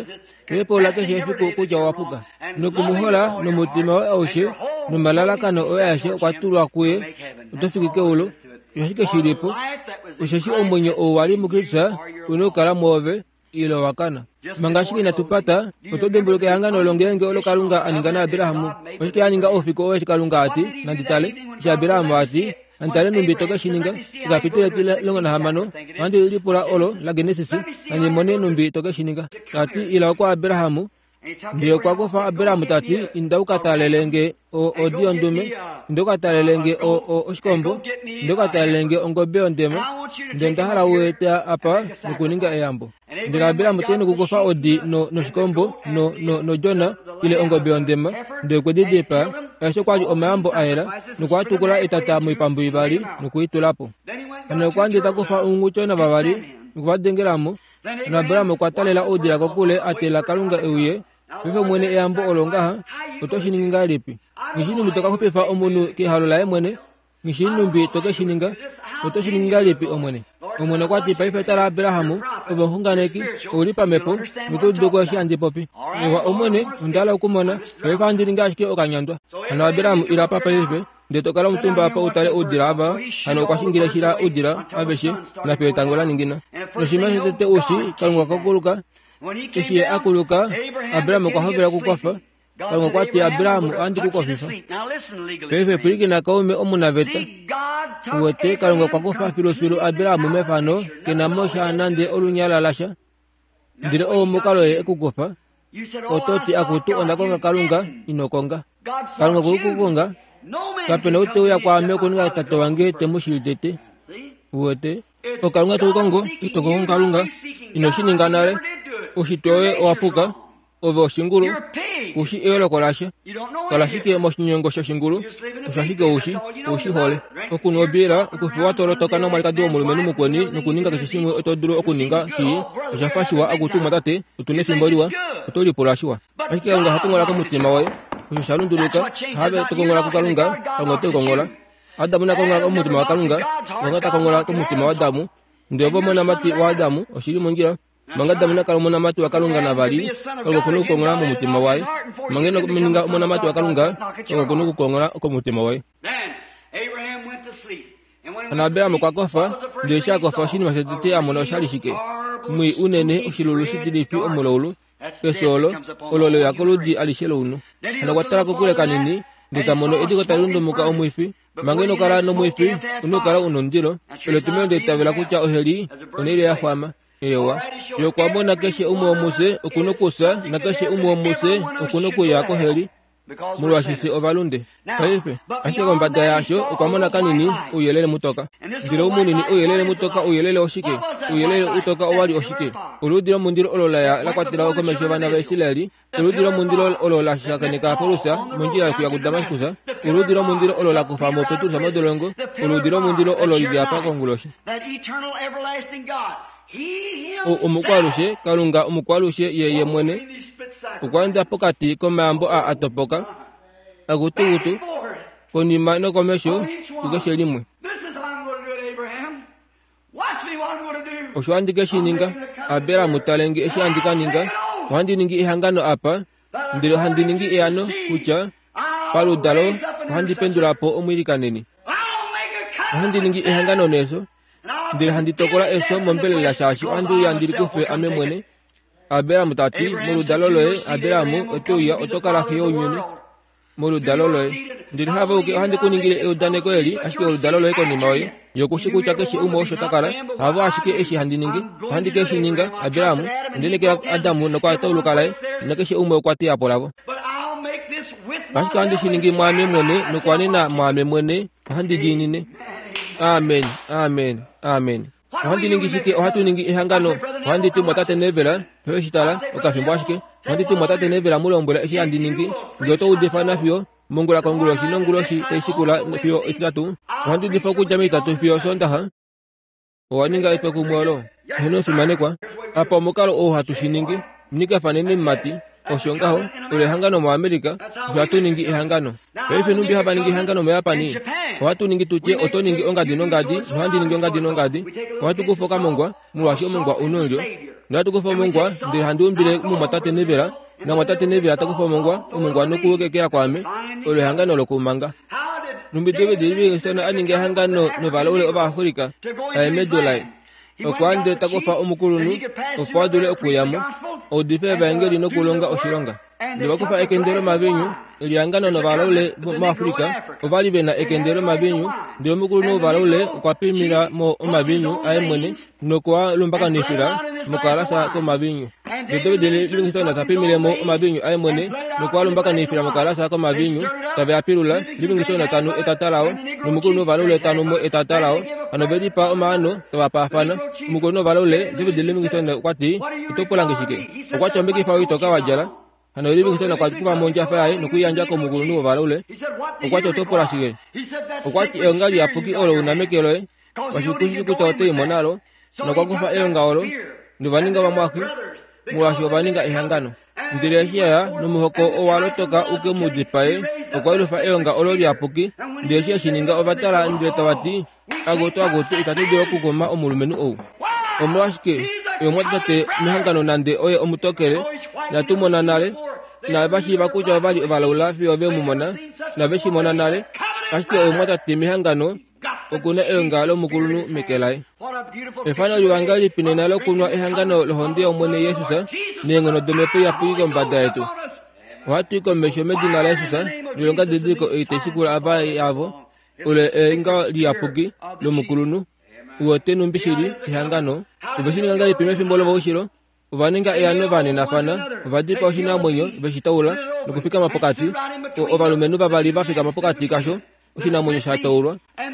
Speaker 1: pepola keshe fiku kuja wapuka nokumuhola nomutima we aushe nomalalakano oyashe okwatulwa kuye utofikike ulo yoshike shilipo ushashi omwenyo owali mukisa unokala mwove ilo wakana mangashiki natupata otodembuluke hangano longenge olokalunga aningana Abirahamu oshike aninga ofiko owe shikalunga ati nanditale shi Abirahamu ati antale numbitoka shininga ikapitile tile longa na hamano andi lipula olo la Genesis nanimone numbitoka shininga ati ila kwa Abirahamu ndiyo kwa kufa Abirahamu tati indauka talelenge o odio ndume ndoka talelenge o o oshikombo ndoka talelenge ongobe ondema ndendahara weta apa nikuninga eyambo ndira Abirahamu tene kukufa odi no no shikombo no no no jona ile ongobe ondema ndo kwedidepa asho kwaji omambo aera nukwatukula itata muipambu ibali nukuitulapo ana kwanje takufa unguchona babali nukwadengeramo na Abirahamu kwatalela odi la kokule atela kalunga euye Pefe mwene eyambo olonga ha, otoshininga lipi. Ngishinu mitoka kupefa omunu kihalola emwene, ngishinu mbi toke shininga, otoshininga lipi omwene. Omwene kwa tipa ifetara Abirahamu, ubonhunganeki, ulipa mepo, mituduko shi andipopi. Ewa omwene, undala ukumona, pefa andiringa ashike okanyandwa. Ano Abirahamu ila papa ife, ndetokala mtumba apa utale udira aba, ano kwa shingira shira udira, abeshi, na petangola ningina. Noshima shetete ushi, kalunga kakuluka, Keshi akuluka Abirahamu kwa hovera kukofa kalunga kwati Abirahamu andi kukofifa pefe puliki na kaume omunaveta uwete kalunga kwa kufa filofilo Abirahamu mefano kena mosha anande olunyala lasha ndire o mukaloye ekukofa ototi akutu ondakonga kalunga inokonga kalunga kukukonga kapena uteya kwa ame kuninga tato wange temushilitete uwete okalunga tukongo itokongo kalunga inoshininganale ushitoe oapuka ove oshingulu ushi eolo kolasha kalashike moshinyongo sha shingulu ushashike ushi ushi hole okunobira ukufiwa tolo toka no malika dio mulumeni mukweni nukuninga kishimwe otoduro okuninga shi ushafashiwa agutuma tate utune simboliwa utoli polashiwa ashike nga hatungola ko mutima wae ushalunduluka habe tukongola ko kalunga ngote kongola Adamu na kongola ko mutima wa kalunga ngata kongola ko mutima wa Adamu ndio bomona mati wa Adamu oshiri mungira mangada muna kalumona matu wakalunga na bali ko kuno kongola mu mutima wae mangeno mininga mona matu wakalunga ko kuno kongola ko mutima wae ana Abirahamu kwa kofa ndio shaka kofa shini wasetete amona shalishike mwi unene ushilulu shidilifi omulolo kesolo ololo yakoludi alishelo uno ana kwatara ko kule kanini nditamono ediko talundo muka omwifi mangeno kala no mwifi uno kala uno ndilo ele tumende tavela kucha oheli onele ya fama ewa yo kwabona keshe umwe omuse okunokusa na keshe umwe omuse okunoku yako heli mulwashise ovalunde kaife ashike kombada yasho ukwamona kanini uyelele mutoka ndilo umunini uyelele mutoka uyelele oshike uyelele utoka owali oshike uludiro mundiro olola ya lakwatira okomesho bana ba Isiraeli uludiro mundiro olola shakanika polusa munjira kuya ku Damaskusa uludiro mundiro olola kufa mo Petusa modolongo uludiro mundiro ololidi apa konguloshi omukwalushe kalunga omukwalushe yeye mwene ukwanda pokati komambo a atopoka agutugutu konima no komesho tukeshe limwe oshwandike shininga Abirahamu talenge eshandika ninga wandi ningi ihangano apa ndiro handi ningi eyano kucha paludalo handi pendulapo omwilikaneni handi ningi ihangano neso ndiri handi tokola eso mombele la shashi andu yandiri kufe ame mwene Abirahamu tati mulu daloloe Abirahamu etuya otokala hiyo nyuni mulu daloloe ndiri hava uke handi kuningile eudane kweli ashike ulu daloloe koni mawe yokushiku chakeshi umo osho takala hava ashike eshi handi ningi handi keshi ninga Abirahamu ndine kia Adamu nakwa taulu kalai nakeshi umo kwa tia polavo ashike handi shiningi mwame mwene nukwani na mwame mwene handi dinine Amen, amen, amen. Wandi ningi shike, watu ningi ihangano, wandi tu motate nevela, hewe shitala, okafimbwashike, wandi tu motate nevela mula mbula ishi andi ningi, gyoto udefana fio, mungula konguloshi, nonguloshi, teishikula fio itatu, wandi difoku jami itatu fio sondaha, waninga ipeku mwolo, heno fimane kwa, apa mukalo o hatu shiningi, nika fanene mati, oshongaho, ule hangano mwa Amerika, watu ningi ihangano. Pefe numbi haba ningi ihangano mwa Japani. Watu ningi tuche oto ningi ongadi nongadi, nwandi ningi ongadi nongadi. Watu kufoka mongwa, mwashio mongwa unonjo. na tukufa mungwa ndi handumbile mu matate nevera na matate nevera takufa mungwa umungwa nokuweke kya kwame ole hangano lokumanga numbi David Livingstone aninge hangano no valole oba Afrika ay medolai okwande takufa umukulunu opadule okuyamo odipe bangeli no kulonga oshironga ndibakufa ekendero mabinyu lyangano no valole mu Afrika obali bena ekendero mabinyu ndi umukulunu valole okwapimira mo mabinyu ay mwene no kwa lumbaka nifira mukalasa ko mabinyu David Livingstone tapimire mo mabinyu ay mwene no kwa lumbaka nifira mukalasa ko mabinyu tabe apirula Livingstone tanu etatalao umukulunu valole tanu mo etatalao anobedi pa omano tawapa fana mukulunu valole David Livingstone kwati itopolangishike okwachombeki fa itoka wajala ano Livingstone kwa kuba monja faye nokuyanja ko mukulunu valole okwacho topolashike okwati engali apuki olo unamekelo bashukushi kutote monalo nokwakufa enga olo ndibaninga bamwaki muwasho baninga ihangano ndireshiya numuhoko owalotoka uke mudipae okwalufa enga olo lyapuki ndireshiya shininga obatala ndiretawati agoto agoto itatudiro kugoma omulumenu ou omwashike yomwatate mihangano nande oye omutokere na tumona nale na bashi bakuja bali balula fi obe mumona na beshi mona nale ashike omwatate mihangano okuna engalo mukulunu mekelai efano liwangali pinenalo kunwa ehangano lohondi omwene Yesusa nengono domepo ya puigo mbada yetu watu ko mesho medina la Yesusa nilonga didiko eitesikula abai yavo ule enga liapugi lo mukulunu uwote numbishiri ihangano ubeshini nganga ipime fimbolo boshiro ubaninga eyano bane nafana ubadipa oshina mwenyo beshitaula nokufika mapokati obalumenu babali bafika mapokati kasho oshina mwenyo shataulwa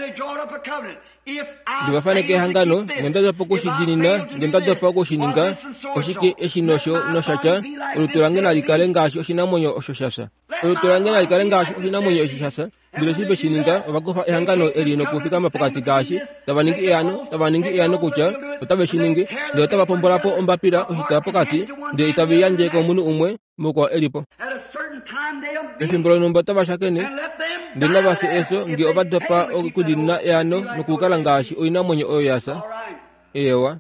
Speaker 1: ndibafane ke hangano ngendaza poko shidinina ngendaza poko shininga oshike eshinosho noshacha uluturangena likalenga asho oshina mwenyo oshoshasa uluturangena likalenga asho oshina mwenyo oshoshasa ndilesibe shininga bakofa ehangano elino kufika mapokati gashi tabaningi eyano tabaningi eyano kucha utabe shiningi ndio tabapombolapo ombapira oshita pokati ndio itabiyanje ko munu umwe muko elipo efimbolo numba tabashakene ndina basi eso ngi obadopa okudinna eyano nokukala ngashi oina mwenye oyasa ewa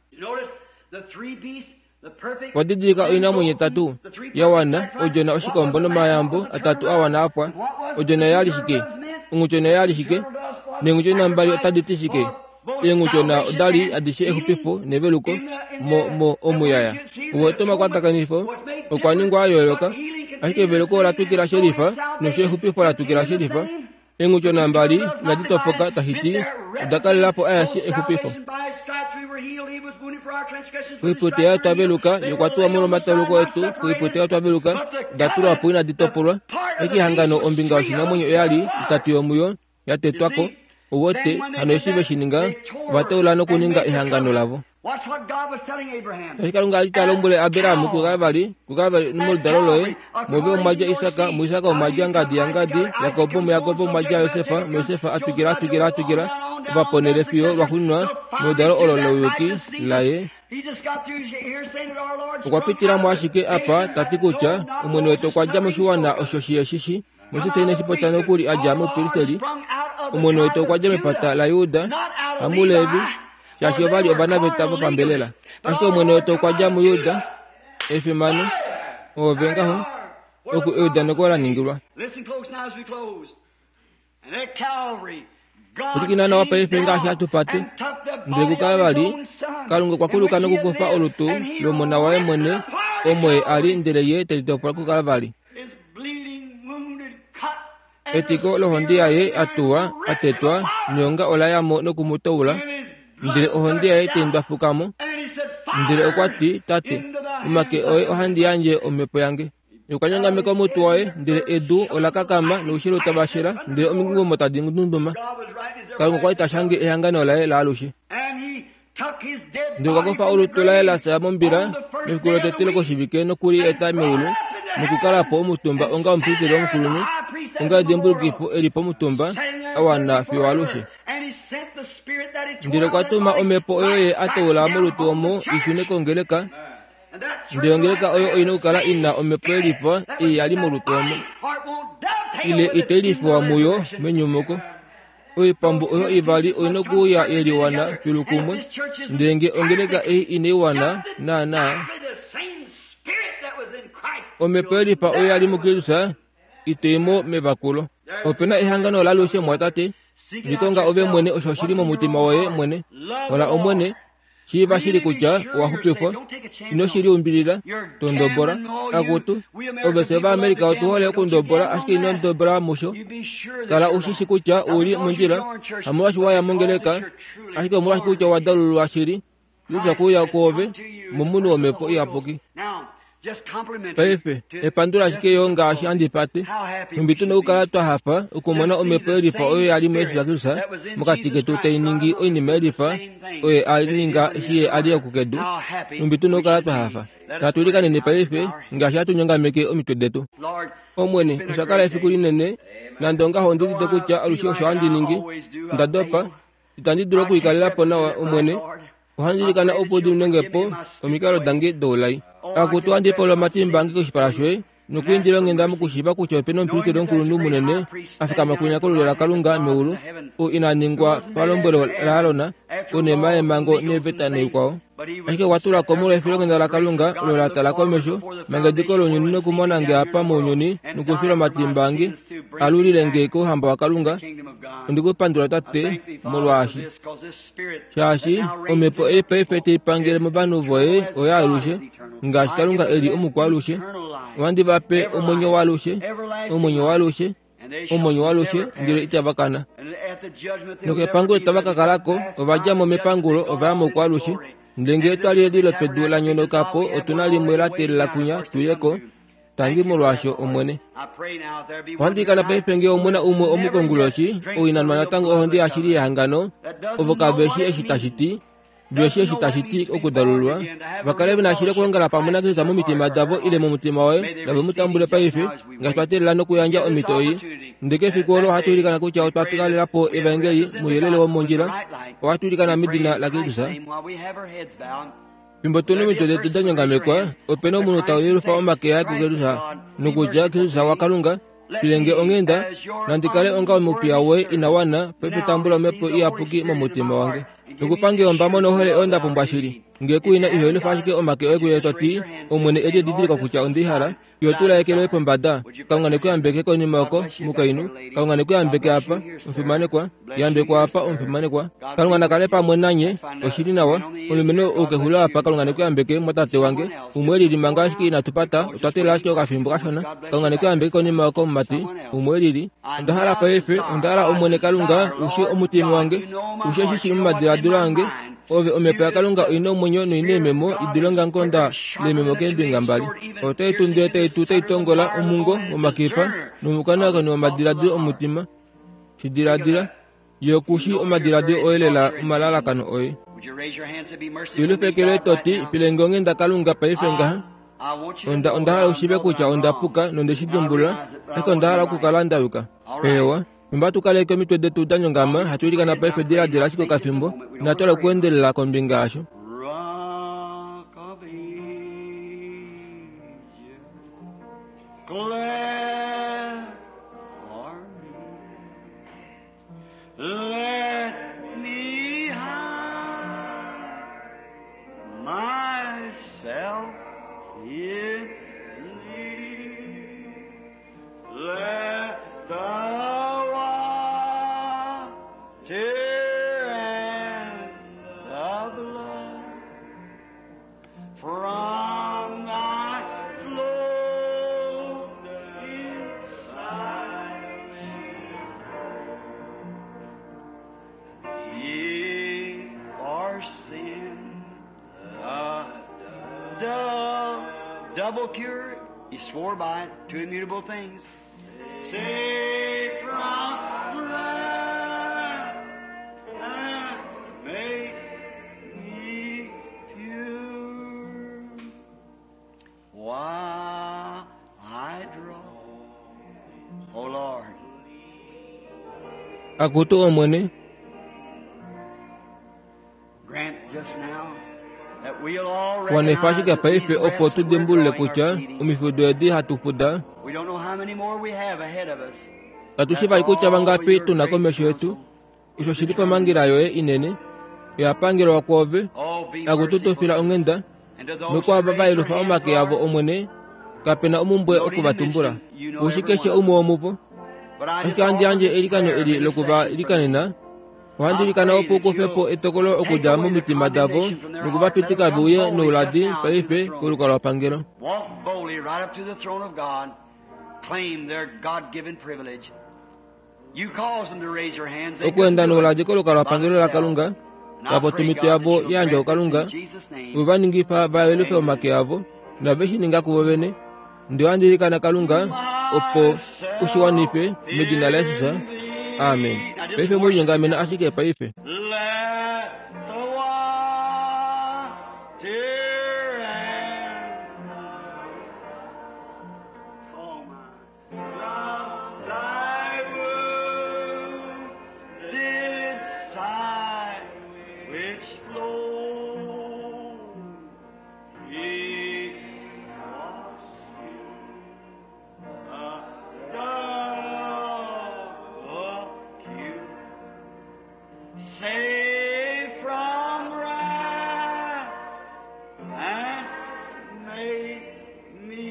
Speaker 1: wadidika oina mwenye tatu yawana ojona oshikombo no mayambo atatu awana apwa ojona yalishike nguchona yalishike nenguchona mbali otaditishike yenguchona odali adishe ehupipo neveluko mo mo omuyaya wotoma kwatakanifo okwaningwa ayoyoka ashike veluko la tukira sherifa no shehupipo la tukira sherifa enguchona mbali naditopoka tahiti dakalapo ayasi ehupipo kuipotea tabeluka yokwatuwa mulo mataluko etu kuipotea tabeluka datura puina ditopolwa eki hangano ombinga oshina mwenyo yali itatu yomuyo yatetwako owote hanoshibe shininga bateula no kuninga ihangano lavo ekalunga alitalombule Abiramu kugabali kugabali numudaloloe mobe omaja Isaka muisaka omaja ngadi yangadi Yakobo mu Yakobo omaja Yosefa Yosefa atugira atugira atugira baponele fio bakunwa modalo ololoyoki laye okwapitira mwashike apa tatikucha umwene wetu kwaja mushuwana oshoshie shishi musitene sipotano kuli ajamu pilisteli umwene wetu kwaja mepata la Yuda amulevi shashio bali obana betabo pambelela ashiko umwene wetu kwaja mu Yuda efimano obengaho oku Yuda nokola ningirwa kutikina na wapa efenga shatupate ndegu kabali kalunga kwa kuluka no kukofa olutu lo mona wae mwene omwe ali ndeleye telitopa ku kalabali etiko lo hondia ye atua atetwa nyonga olayamo no kumutoula ndile ohondia ye tendwa fukamo ndile okwati tate umake oye ohandi yanje omepo yange yukanyanga meko mutu wae ndile edu olakakama no ushiro tabashira ndile omingo motadingu ndunduma kalunga kwa itashange ehangano olaye la alushi ndiko kofa olutu laye la samombira mikulo tetele ko shibike no kuri eta meulu nikukala po mutumba onga ompitiro omkulunu onga dembulgipo elipo mutumba awana fi walushi ndile kwatuma omepo oyo atola molutu omo ishune kongeleka ndiongeleka oyo oyinokala ina omepo elipo iyali molutu omo ile itelifo wa muyo menyumoko oyi pambo oyo ibali oinoku ya eliwana pilukumwe ndenge ongeleka ei inewana na na omepelipa oyo ali mukirisa itemo mebakulo opena ihangano lalushe mwatate likonga obe mwene osho shili mu mutima waye mwene wala omwene shiba shili kucha wahupipo ino shili umbilila tondobora akutu obeseva Amerika otuhole kundobora ashike ino ndobora musho kala ushishi kucha uli munjila amuwashi waya mongeleka ashike omuwashi kucha wadalulu ashiri yuza kuya kobe mumunu omepo iyapoki pepe epandula shike yonga ashi andipate mbitu no ukala twahafa ukumona omepelipa oyo yali mwesu zakirisa mukatike tutainingi oini melipa oye alinga shiye aliya kukedu mbitu no ukala twahafa tatulika nene pepe ngashi atunyongameke omitwedetu omwene usakala efikuli nene nandonga hondilite kucha alushi osho andiningi ndadopa itandidilo kuikalila pona omwene uhanzilikana opodi unengepo omikalo dange dolai akutu andi polo matimbangi kushipalashwe nukuindilo ngenda mukushipa kucho peno mpirito donkulu munene afika makunya kululela kalunga miulu u inaningwa palombwelo lalona unema emango nebetane kwao ashike watula komulo efilo ngenda la kalunga ulola tala komesho mangediko lonyoni nokumona nge apa munyoni nukufilo matimbangi alulile nge kuhamba wa kalunga ndikupandula tate mulwashi shashi omepo epefete ipangile mubanu voye oya alushe ngashi kalunga eli omukwalushe wandi bape omonyo walushe omonyo walushe omonyo walushe ndilo itabakana nuke pangulo tabaka kalako obaja mo mepangulo obamo kwalushe ndenge twali dilo pedula nyono kapo otunali mwela tela kunya tuyeko tangi mulwasho omwene wandi kana pepenge omwena umwe omukonguloshi oinanwana tango ohondi ashiri yahangano ovokabeshi eshitashiti byoshi eshitashiti okudalulwa bakale binashire kuongala pamuna kiza mu mitima dabo ile mu mutima wae dabo mutambule paife ngashpatela no kuyanja omitoyi ndeke fikolo hatulikana kucha otwatukalira po evangeli muyelele wo monjira watulikana midina lakitusa Pimbotono mitode tudanyangamekwa openo munu tawirufa omake ya kugerusa nukuja kisusa wakalunga pilenge ongenda nandikale onga omupia we inawana pepe tambula mepo iapuki mo mutima wange nukupange ombamo nohole onda pumbashiri ngekuina ihele fashike omake egu yetoti omwene eje didika kucha ondihala yotula ekelo pombada kaungane kwa ambeke ko ni moko mukainu kaungane kwa ambeke apa mfimane kwa yambe kwa apa mfimane kwa kaungana kale pa mwenanye oshiri nawa ulumeno ukehula apa kaungane kwa ambeke mwatate wange umweli limangashiki inatupata utate lashike okafimbuka shona kaungane kwa ambeke ko ni moko mati umweli ndahala pa efe ndala omwene kalunga ushe omutimi wange ushe shishi mmadira durange ove omepa kalunga ino munyo no inememo idilonga nkonda lememo kendinga mbali otai tunde tai tutai tongola umungo omakipa numukana ko no madiradi omutima shidiradira yokushi omadiradi oelela umalala kano oy yulu pekele toti pilengonge ndakalunga paifenga onda onda ushibe kucha onda puka nonde shidumbula eko ndala kukalanda yuka ewa mbatu kale ko mitwe de tudanyo ngama hatulika na paife dira dira siko kafimbo natola kuendelela kombingasho
Speaker 2: double cure, he swore by it, two immutable things. Saved from wrath and made me pure. While I draw, oh Lord.
Speaker 1: Akutu omwene
Speaker 2: Grant just now that we'll all
Speaker 1: wanefashika paife opo tudembule kucha umifudoedi hatupuda
Speaker 2: we don't know how many more we have ahead of us.
Speaker 1: atushiba ikucha bangapi tunakomesho yetu iso shili pamangirayo e inene yapangirwa kwove
Speaker 2: Oh, be
Speaker 1: akututupila ong'enda nokwava vailupa omake yavo omwene kapena omumbwe okuvatumbula ushikeshe umwe omupo ashikandi anje elikano eli lokuva likanena ohandilikana opo kufepo etokolo okuja mumitima davo nokuvapitika vuye nuuladi paife kuluka lwa pangelo
Speaker 2: Walk boldly right up to the throne of God. Claim their God-given privilege. You cause them to raise your hands. They
Speaker 1: okwenda
Speaker 2: couldn't do
Speaker 1: nuuladi
Speaker 2: it
Speaker 1: kuluka lwa
Speaker 2: by
Speaker 1: pangelo la
Speaker 2: themselves.
Speaker 1: kalunga
Speaker 2: And I
Speaker 1: kapo
Speaker 2: pray,
Speaker 1: tumite
Speaker 2: God,
Speaker 1: yavo
Speaker 2: that you'll
Speaker 1: yanja
Speaker 2: grant this
Speaker 1: okalunga
Speaker 2: in Jesus' name.
Speaker 1: uvaningipa vaelupe omake yavo na veshininga kuvovene ndio andilikana kalunga opo kushiwanipe medina la Yesusa. Amen. Paife mulunga amene ashike paife
Speaker 2: Let the water and oh my, from thy wounded side which flow, he was a dove of you. Save from wrath and make me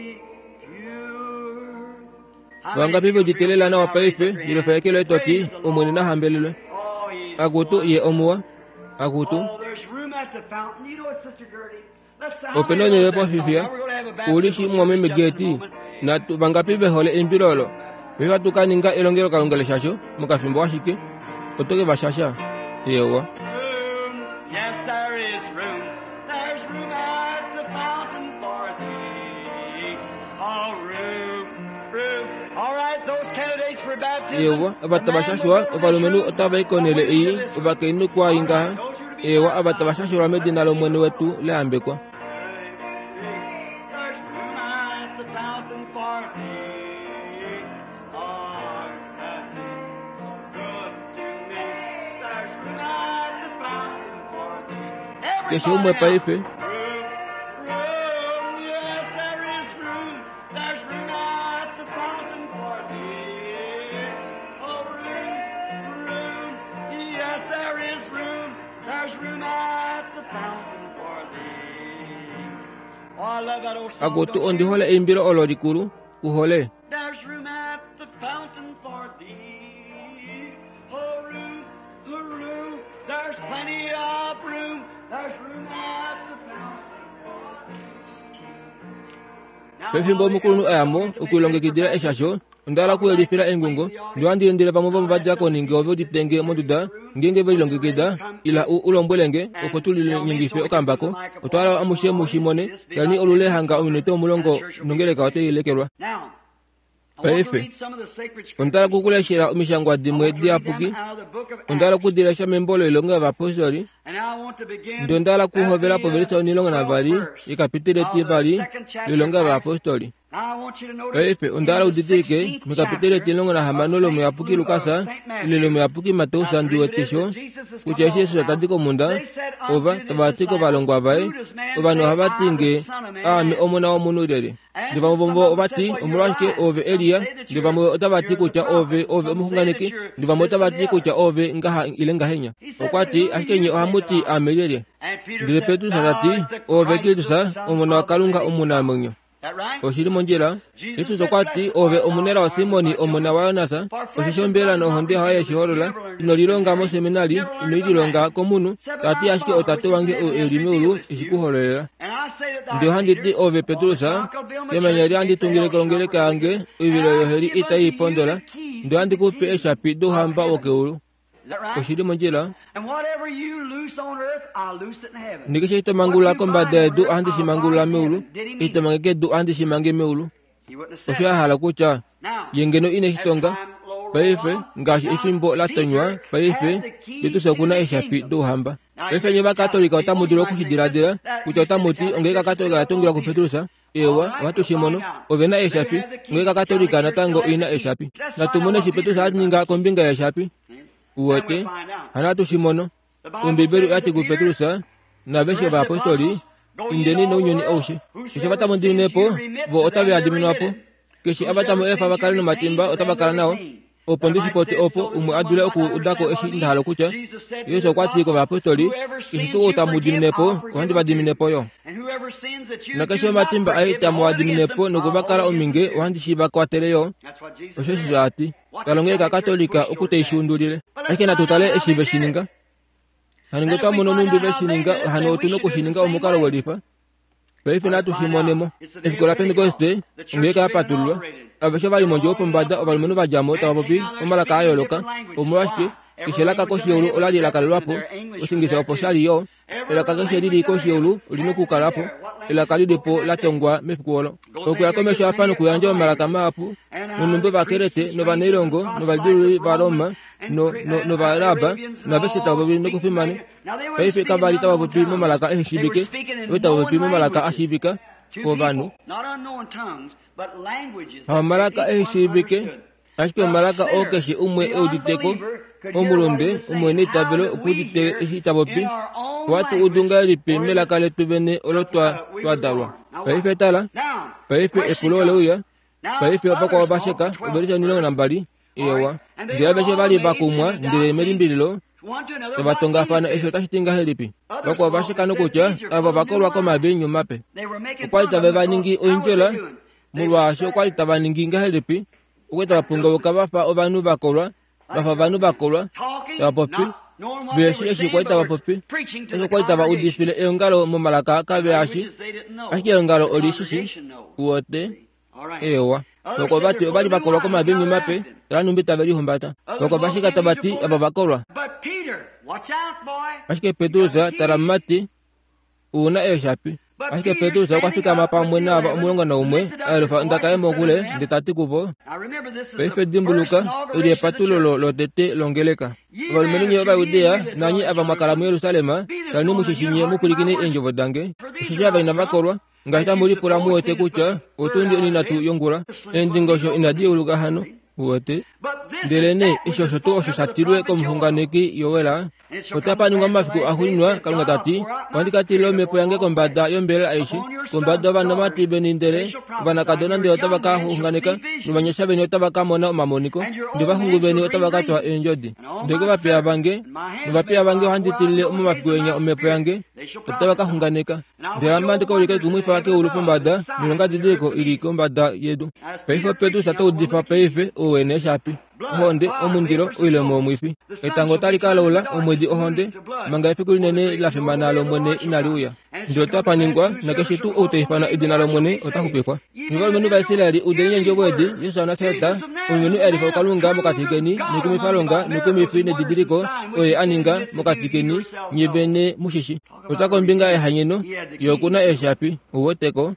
Speaker 2: pure.
Speaker 1: vangapi vojitelela na wapaife lilofayekelo etoti omwene na hambelelwe
Speaker 2: Oh, ye-
Speaker 1: akutu iye omuwa akutu
Speaker 2: oh, there's room at the fountain. You know it, Sister Gertie. Let's how
Speaker 1: openo
Speaker 2: many
Speaker 1: nele
Speaker 2: of us that
Speaker 1: pofifia
Speaker 2: song? Now we're going to have a baptismal
Speaker 1: ulishi mwame
Speaker 2: service just in a
Speaker 1: megeti
Speaker 2: moment.
Speaker 1: na tu- vangapi vehole embirolo vivatukaninga elongelo kalungale shasho mukafimbo washike otoke vashasha yewa
Speaker 2: Room, yes, there is room. There's room at the fountain for thee. Oh, room, room. All right, those candidates for baptism.
Speaker 1: yewa abata vashashwa ovalumenu otavaikonele iyi ovakeinu kwa ingaha ewa abata vashashwa medina lomwene wetu leambekwa
Speaker 2: There's room at the fountain for thee. Lord, that is so good to me. There's room at the fountain for thee.
Speaker 1: keshe umwe
Speaker 2: Everybody
Speaker 1: paife
Speaker 2: now. Room, room, yes, there is room. There's room at the fountain for thee. Oh, room, room, yes, there is room. There's room at the fountain for thee. Oh, I love that old song.
Speaker 1: akutu
Speaker 2: don't you?
Speaker 1: ondihole embiro olodikulu kuhole
Speaker 2: There's room at the fountain for thee. Oh, room, oh, room, there's plenty of room. There's room at the fountain. Now,
Speaker 1: pefimbo mukulu ayamo ukulongekidira eshasho ndala kuelifila engungo ndio andilendele pamovo mvajako ninge ove uditenge moduda ngenge velilongekida ila u- ulombwelenge okotulile nyingife okambako otwala amushe mushimone yani olulehanga ominute omulongo nongeleka wateilekelwa
Speaker 2: now, I want to
Speaker 1: Paife.
Speaker 2: read some of the sacred
Speaker 1: ondala
Speaker 2: scriptures.
Speaker 1: kukuleshela omishango
Speaker 2: I
Speaker 1: adimwe
Speaker 2: want to read them
Speaker 1: diapuki
Speaker 2: out of the book of
Speaker 1: ondala
Speaker 2: Acts.
Speaker 1: kudiresha membolo ilongo ya vapostoli
Speaker 2: And I want to begin
Speaker 1: ndio ndala
Speaker 2: at
Speaker 1: kuhovela
Speaker 2: the,
Speaker 1: povelisa
Speaker 2: uh,
Speaker 1: onilongo na vali
Speaker 2: twelfth verse
Speaker 1: ikapitile
Speaker 2: of
Speaker 1: ti
Speaker 2: the
Speaker 1: vali
Speaker 2: second chapter
Speaker 1: lilongo ya
Speaker 2: of Acts.
Speaker 1: vapostoli
Speaker 2: Now I want you to notice
Speaker 1: paife
Speaker 2: in
Speaker 1: ondala
Speaker 2: the
Speaker 1: udidike
Speaker 2: sixteenth
Speaker 1: mikapitile
Speaker 2: chapter
Speaker 1: tilongo na
Speaker 2: of
Speaker 1: hamanolo
Speaker 2: Saint
Speaker 1: muyapuki
Speaker 2: Luke-
Speaker 1: lukasa
Speaker 2: of Saint Matthew,
Speaker 1: ililo muyapuki mateu
Speaker 2: I believe
Speaker 1: sandiwe
Speaker 2: it is
Speaker 1: tisho
Speaker 2: that Jesus has
Speaker 1: kucha
Speaker 2: come
Speaker 1: yesu
Speaker 2: off
Speaker 1: atandiko
Speaker 2: now.
Speaker 1: munda
Speaker 2: They said unto
Speaker 1: ova
Speaker 2: his
Speaker 1: tavatiko
Speaker 2: disciples,
Speaker 1: valongwa vae
Speaker 2: "Who does man
Speaker 1: ovanu
Speaker 2: say I,
Speaker 1: havatinge
Speaker 2: the Son of Man,
Speaker 1: ami
Speaker 2: am?"
Speaker 1: omuna w'omunhu leli
Speaker 2: And
Speaker 1: ndi vamuvombo
Speaker 2: some of them
Speaker 1: ovati
Speaker 2: said, "Well,
Speaker 1: omulwashike
Speaker 2: you're
Speaker 1: ove
Speaker 2: right. Some
Speaker 1: eliya
Speaker 2: say that
Speaker 1: ndi
Speaker 2: you're-
Speaker 1: vamwe otavati
Speaker 2: you're the
Speaker 1: kucha ove
Speaker 2: prophet.
Speaker 1: ove
Speaker 2: Some say
Speaker 1: omuhunganiki
Speaker 2: that you're
Speaker 1: ndi vamwe
Speaker 2: this and
Speaker 1: otavati
Speaker 2: the
Speaker 1: kucha
Speaker 2: other."
Speaker 1: ove ngaha ile ngahenya
Speaker 2: He said,
Speaker 1: okwati
Speaker 2: "Who do
Speaker 1: ashikenye
Speaker 2: you say
Speaker 1: ohamuti
Speaker 2: that I am?"
Speaker 1: amelelye
Speaker 2: And Peter
Speaker 1: ndili
Speaker 2: said,
Speaker 1: petu
Speaker 2: "Thou
Speaker 1: satati
Speaker 2: art the
Speaker 1: ove
Speaker 2: Christ,
Speaker 1: kristusa
Speaker 2: the Son
Speaker 1: omuna
Speaker 2: of the
Speaker 1: wakalunga
Speaker 2: living
Speaker 1: omuna
Speaker 2: God."
Speaker 1: amenyo
Speaker 2: That right?
Speaker 1: oshili monjela
Speaker 2: Jesus
Speaker 1: yesu
Speaker 2: said,
Speaker 1: sokwati
Speaker 2: "Blessed
Speaker 1: ove
Speaker 2: art thou,
Speaker 1: omunera wa
Speaker 2: Simon
Speaker 1: simoni
Speaker 2: Bar-Jonah,
Speaker 1: omuna wa yonasa
Speaker 2: for flesh and
Speaker 1: oshishombela
Speaker 2: blood has not
Speaker 1: nohonde hawa
Speaker 2: revealed this to you,
Speaker 1: yeshiholola
Speaker 2: never learned
Speaker 1: ino
Speaker 2: this
Speaker 1: lilonga mo
Speaker 2: seminary.
Speaker 1: seminari
Speaker 2: Never learned
Speaker 1: ino
Speaker 2: it of
Speaker 1: ililonga
Speaker 2: man.
Speaker 1: komunu
Speaker 2: Seven
Speaker 1: tati
Speaker 2: thy
Speaker 1: ashike
Speaker 2: Father,
Speaker 1: otate
Speaker 2: which is
Speaker 1: wange
Speaker 2: in heaven, has
Speaker 1: elime
Speaker 2: revealed
Speaker 1: ulu
Speaker 2: this to you.
Speaker 1: ishikuhololela
Speaker 2: And I say that thou,
Speaker 1: ndio handiti
Speaker 2: Peter,
Speaker 1: ove
Speaker 2: on the
Speaker 1: petrusa
Speaker 2: rock I'll build my
Speaker 1: yemenya
Speaker 2: church,
Speaker 1: yali
Speaker 2: and the
Speaker 1: anditungile
Speaker 2: gates shall
Speaker 1: kolongele
Speaker 2: not prevail.
Speaker 1: kange
Speaker 2: And
Speaker 1: ibilo
Speaker 2: I
Speaker 1: yoheri
Speaker 2: give unto
Speaker 1: itayipondola
Speaker 2: you the keys
Speaker 1: ndio
Speaker 2: of the
Speaker 1: andikupe
Speaker 2: kingdom
Speaker 1: eshapi dohamba
Speaker 2: of
Speaker 1: wokeulu
Speaker 2: heaven. Is that right?
Speaker 1: oshili monjela
Speaker 2: And whatever you loose on earth, I'll loose it in heaven.
Speaker 1: ndikisha
Speaker 2: What
Speaker 1: hitomangula
Speaker 2: you
Speaker 1: kombade
Speaker 2: bind on
Speaker 1: du
Speaker 2: earth,
Speaker 1: andi
Speaker 2: I'll
Speaker 1: shimangula
Speaker 2: bind in
Speaker 1: meulu
Speaker 2: heaven. Did he mean it?
Speaker 1: hitomangeke du andi shimange meulu
Speaker 2: He wouldn't have said
Speaker 1: osho
Speaker 2: it.
Speaker 1: yahala kucha
Speaker 2: Now,
Speaker 1: yengeno ine
Speaker 2: as
Speaker 1: hitonga
Speaker 2: time rolled
Speaker 1: paife
Speaker 2: along,
Speaker 1: ngashi
Speaker 2: now
Speaker 1: ifimbo latonywa
Speaker 2: Peter
Speaker 1: paife
Speaker 2: had the keys
Speaker 1: litusokuna
Speaker 2: to the
Speaker 1: eshapi
Speaker 2: kingdom.
Speaker 1: dohamba
Speaker 2: Now,
Speaker 1: paife nye bakatolika
Speaker 2: before you
Speaker 1: otamudilo
Speaker 2: might think
Speaker 1: kushidiladila
Speaker 2: this, that
Speaker 1: kuti
Speaker 2: you said
Speaker 1: otamuti
Speaker 2: the
Speaker 1: ongeka
Speaker 2: Catholics
Speaker 1: katolika
Speaker 2: still
Speaker 1: atungila
Speaker 2: don't
Speaker 1: kupetrusa
Speaker 2: All
Speaker 1: ewa
Speaker 2: right,
Speaker 1: watushimono
Speaker 2: we'll find out.
Speaker 1: ovena
Speaker 2: They
Speaker 1: eshapi
Speaker 2: have the keys.
Speaker 1: ongeka katolika
Speaker 2: Catholic Church
Speaker 1: natango
Speaker 2: still has
Speaker 1: ina
Speaker 2: the keys.
Speaker 1: eshapi
Speaker 2: Let's find
Speaker 1: natumone
Speaker 2: out what
Speaker 1: shipetu
Speaker 2: Peter
Speaker 1: saatninga
Speaker 2: does.
Speaker 1: kombinga ya eshapi
Speaker 2: See? And
Speaker 1: uwote
Speaker 2: we'll find out.
Speaker 1: hanatu shimono
Speaker 2: The Bible
Speaker 1: umbibiru
Speaker 2: says
Speaker 1: yati
Speaker 2: to Peter,
Speaker 1: kupetrusa na beshe
Speaker 2: the
Speaker 1: ba
Speaker 2: rest of the
Speaker 1: apostoli
Speaker 2: apostles, go ye
Speaker 1: indeni
Speaker 2: into
Speaker 1: no
Speaker 2: all the
Speaker 1: nyoni
Speaker 2: world.
Speaker 1: aushe
Speaker 2: Whosoever
Speaker 1: kisha bata
Speaker 2: sins
Speaker 1: mundinepo
Speaker 2: you remit,
Speaker 1: vo
Speaker 2: to
Speaker 1: otabe
Speaker 2: them
Speaker 1: adimino
Speaker 2: they're
Speaker 1: apo
Speaker 2: remitted.
Speaker 1: kishi
Speaker 2: Whosoever
Speaker 1: abata mo
Speaker 2: sins
Speaker 1: efa
Speaker 2: you
Speaker 1: bakali no
Speaker 2: retain,
Speaker 1: matimba
Speaker 2: to them
Speaker 1: otabakala
Speaker 2: they're
Speaker 1: nao
Speaker 2: retained.
Speaker 1: opo ndisipoti opo umwe adule oku udako eshi ndalo kucha Yesu kwati ko apostoli kisitu utamudiminepo kwandi badiminepo yo nakasho matimba aita muadiminepo nokubakala ominge wandi shiba kwateleyo oshoshi ati kalongeka katolika okute ishundulile akena totale eshibe shininga haningo tamuno numbi beshininga hano tuno kushininga omukalo welifa Peife natu shimonemo efikola Pentecoste ngeka patulwa abasho bali monjo pombada obalumeno bajamo tawapopi omala kayoloka omwashke ishela kakoshiyulu olali la kalwapo osingisa oposali yo ela kakoshiyulu likoshiyulu lino kukalapo ela kalidepo latongwa mefikuolo okuyakomesha apano kuyanja omalaka mapu nunumbe bakerete no banelongo no baldulu baroma no no no baraba na beseta bobi no kufimani Peife kabali tawapopi mo malaka ehishibike wetawapopi mo malaka ashibika ko banu ha malaka ehishibike ashike malaka okeshi umwe euditeko omulonde umwene tabelo okudite eshitabopi watu udunga lipe melaka letu bene olotwa twadalwa Peife tala Peife ekulole uya Peife wapako wabasheka uberisha nilo nambali iyewa ndiya beshe bali bakumwa ndile melimbililo tabatonga fana esho tashitinga helipi bako wabasheka nukucha aba bakolwa koma binyu mape ukwali tabeba ningi oinjola mulwasho ukwali tabaningi nga helipi ukweta bapunga wakabafa obanu bakolwa bafa banu bakolwa tabapopi beshi eshi kwaita bapopi esho kwaita ba udifile eongalo mu malaka kabe ashi ashi eongalo olishishi uote ewa Toko bati obali bakolwa koma binyu mape tanu mbita beli humbata toko bashika tabati aba bakolwa ashike Petrusa taramati una eshapi ashike Petrusa kwafika mapa mwena aba umulonga na umwe alfa ndakaye mokule nditati kupo Peife dimbuluka ili patulolo lotete longeleka balumeni yoba udea nanyi aba makala mu Yerusalema tanu mushishinye mukulikini enjobo dange shishaba ina bakolwa ngahita muri pura muote kucha otundi ni natu yongura endingosho inadi uluga hano uote delene isho soto osho satirwe ko muhunganeki yowela otapa nyunga mafiku ahulinwa kalunga tati wandika tilo mepo yange kombada yombele aishi kombada bana mati benindere bana kadona ndi otabaka hunganeka nubanyesha beni otabaka mona mamoniko ndiba hungu beni otabaka twa enjodi ndego bapya bange nubapya bange handitile umu mafiku enya mepo yange otabaka hunganeka ndiyamba ndiko ulike kumwifa wake ulupombada nilonga dideko ili kombada yedu Peife petu sato udifa Peife uwene shapi honde omundiro uile mo mwifi etango talikalola omwedi ohonde manga ifikuli nene la femanalo mwene inaliuya ndio tapaningwa na keshitu uteifana idinalo mwene otahupikwa niwalo menu baisirali udenye njogwedi Yesu anaseta umenu erifa ukalunga mukatikeni nikumipalonga nikumifi ne didiriko oye aninga mukatikeni nyebene mushishi utako mbinga ehanyeno yokuna eshapi uwoteko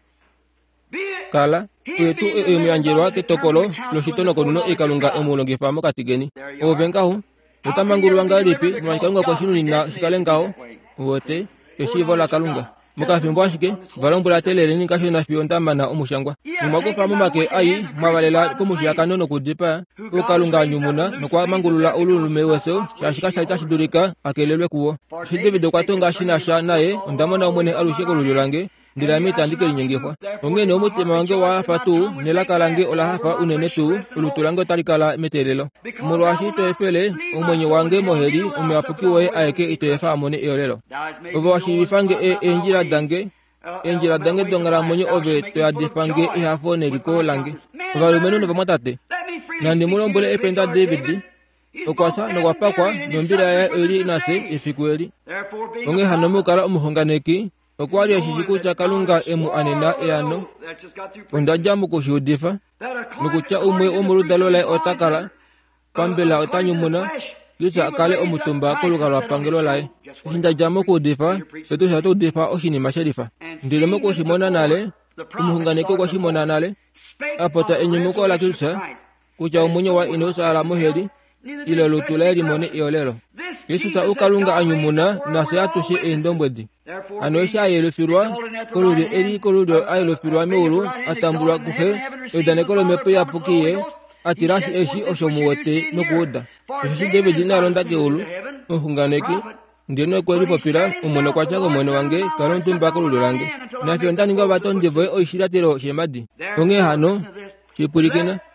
Speaker 1: kala kwetu emyanjerwa ketokolo loshitono kono ikalunga emulongi famo katigeni obengaho utamangulwa ngalipi mwakalunga kwa shinu nina shikalengaho wote keshivo la kalunga mukafimbo ashike valombula telele ni kasho na fionda mana omushangwa umako famo make ayi mwabalela kumushaka nono kudipa ukalunga nyumuna nokwa mangulula ululume weso shashika shaita shidurika akelelwe kuwo shidevido kwatonga shinasha naye ndamona omwene alusheko lulange ndilamita ndike linyengefwa ongene omutima wange wa patu nelakalange ola hafa unene tu ulutulango talikala metelelo mulwashi toefele omwenye wange moheli umeapukiwe aeke itoefa amone eolelo obo washifange e enjira dange enjira dange dongala monye obe toyadifange ihafo neliko lange valumeno no bamotate nandi mulombole ependa David okwasa no kwapakwa nombira ya eri nase ifikueli onge hanomukala omuhonganeki okwali yashishiku cha kalunga emu anena eano ondajamu kushudifa nukucha umwe omurudalola otakala pambela otanyumuna yusa akale omutumba koluka lwa pangelo lae sindajamu kudifa setu sato difa oshini masherifa ndilemo kushimona nale umuhunganeko kwa shimona nale apota enyumuko la kilsa kucha umunyo wa inusa ala muheli ilo lutula limone iolelo Yesu ta ukalunga anyumuna na seatushi endombwedi anoisha ayelofirwa koludi eri koludo ayelofirwa meulu atambula kuhe edanekolo mepo ya pukiye atirashi eshi oshomuwote nokuoda eshi David nalonda keulu uhunganeki ndino kweli popira umone kwa chango mwene wange kalontumba koludo lange na fiondani nga batonde boy oishiratiro shemadi onge hano chipulikena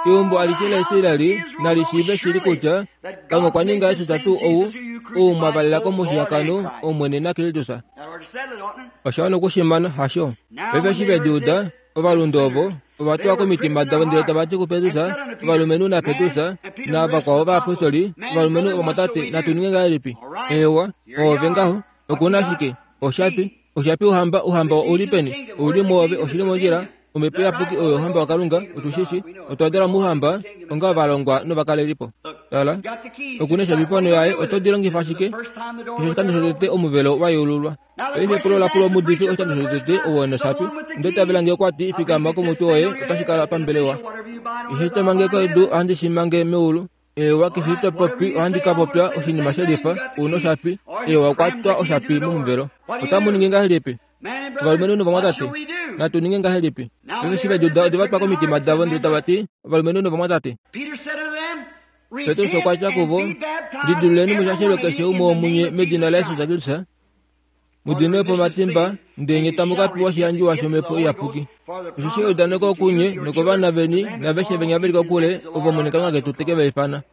Speaker 1: iumbo alisile silali nalishibe shili kucha kangwa kwaninga Yesu tatu owu owu mwabalilako mushiyakano omwene na kilitusa oshawana kushimana hasho pepe shibe duda obalundovo obatuwako mitima davo ndireta bati kupetusa obalumenu na petusa na bakwawo ba apostoli obalumenu omatate na tuninge ngalipi ewa ovengaho okunashike oshapi oshapi uhamba uhamba ulipeni uli muove oshili monjira umepeya puki oyo hamba wakalunga utushishi otodera muhamba onga balongwa no bakalelipo ala okunesha bipono yae otodirongi fashike ishitande sotete omuvelo wayululwa elife pulo la pulo mudipi ostande sotete owona sapi ndeta bilange kwati ifika ko mutu oye utashikala pambelewa ishite mange ko edu andi shimange meulu e wakishite popi andi kapopya oshini mashedifa uno sapi e wakwatwa oshapi mumuvelo utamuninge ngahilipi valumenu no vamatate na tuninge ngahilipi ife shibe juda divat pako mitima davo ndeta bati valumenu no vamatate Petro sokwacha kuvo diduleni mushashelo keshe umo munye medina la Yesu zakilsa mudine po matimba ndenye tamuka piwa shianju wa shomepo yapuki ushishe udaneko kunye noko vana veni na veshe venyabeli kwa kule uvo munikanga getuteke veifana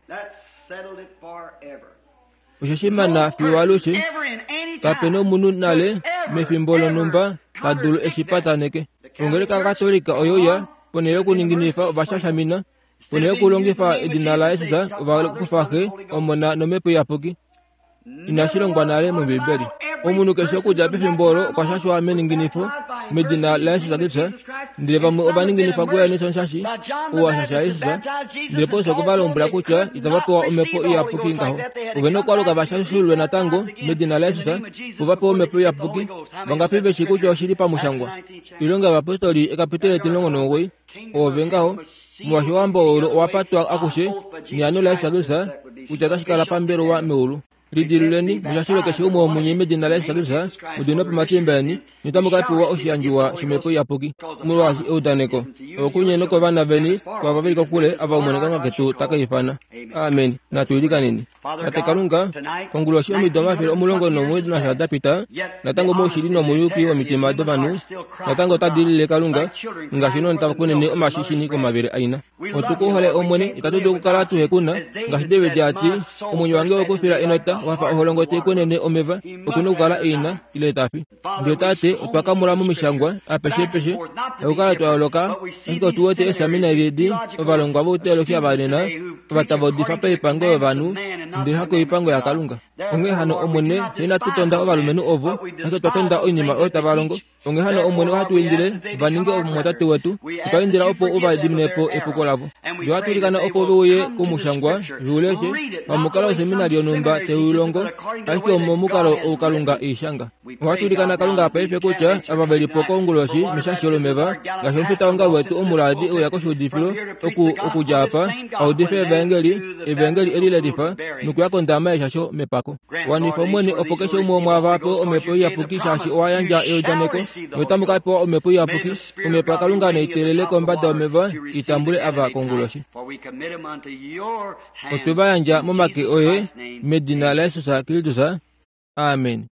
Speaker 1: ushishimana fiwalushi kapeno munu nale mefimbolo numba kadulu eshipataneke ungereka katolika oyoya poneyo kuninginifa obashashamina poneyo kulongifa edinala Yesusa obakufake omona nomepo yapuki inashilongwa nale mubibeli omunu kesho kuja pefimbolo kwashashwa ameninginifo medina la Yesusa kitsa ndileva mu obaninginifa kuya nisonshashi uwashasha Yesusa ndilepo sokuvalombula kucha itavapewa omepo iyapuki ngaho uveno kwaluka vashashulwe na tango medina la Yesusa uvapewa omepo iyapuki vangapive shikucha oshili pamushangwa ilonga vapostoli ekapitele tilongo nongoi ovengaho mwashi wambo ulo wapatwa akushe niano la Yesusa kitsa uchatashikala pambelo wa meulu ridiluleni mushashilo keshe umo munye medina la Yesusa kitsa udino pamatimbani nitamukapiwa oshianjuwa shimepo yapuki mulwashi eudaneko okunye noko vana veni kwa vaveliko kule ava umonekanga ketu takayifana amen na tuilika nini ate kalunga kongulo shi omidoma fere omulongo no mwedu na shadapita natango moshiri no muyuki omitima dovanu natango tadilile kalunga ngashino ntakunene omashishini ko mabere aina otuko hole omwene itatudo kukala tuhekuna ngashideve jati omunyo wange okufira enota wapa oholongo tekunene omeva okuno kukala ina ile tapi ndio tate twakamula mu mishangwa apeshe peshe ukala twaloka ngo tuwote esamina redi ovalongwa botelo kya banena batabodifa pe ipango banu ndi hako ipango ya kalunga onge hano omone hina tutonda ovalumenu ovo aso twatonda onyima otabalongo onge hano omone watu indire baninge omotate wetu tukaindira opo obadimnepo epukolabo ndio atulikana opo boye kumushangwa ruleshe bamukala seminario numba teulongo aiko omomukalo okalunga ishanga watulikana kalunga apepe kucha ababeli pokonguloshi mishasholo meva gashomfita onga wetu omuradi oyakoshudifilo oku okujapa audife evangeli evangeli elile difa nukuyako ndama eshasho mepako wanifa mwene opokeshe umwe mwavapo omepo yapukisha shi oyanja eudaneko mwetamukapo omepo yapuki omepa kalunga na iteleleko mbada omeva itambule ava konguloshi otubaya nja momake oye medina la Yesusa kilitusa amen.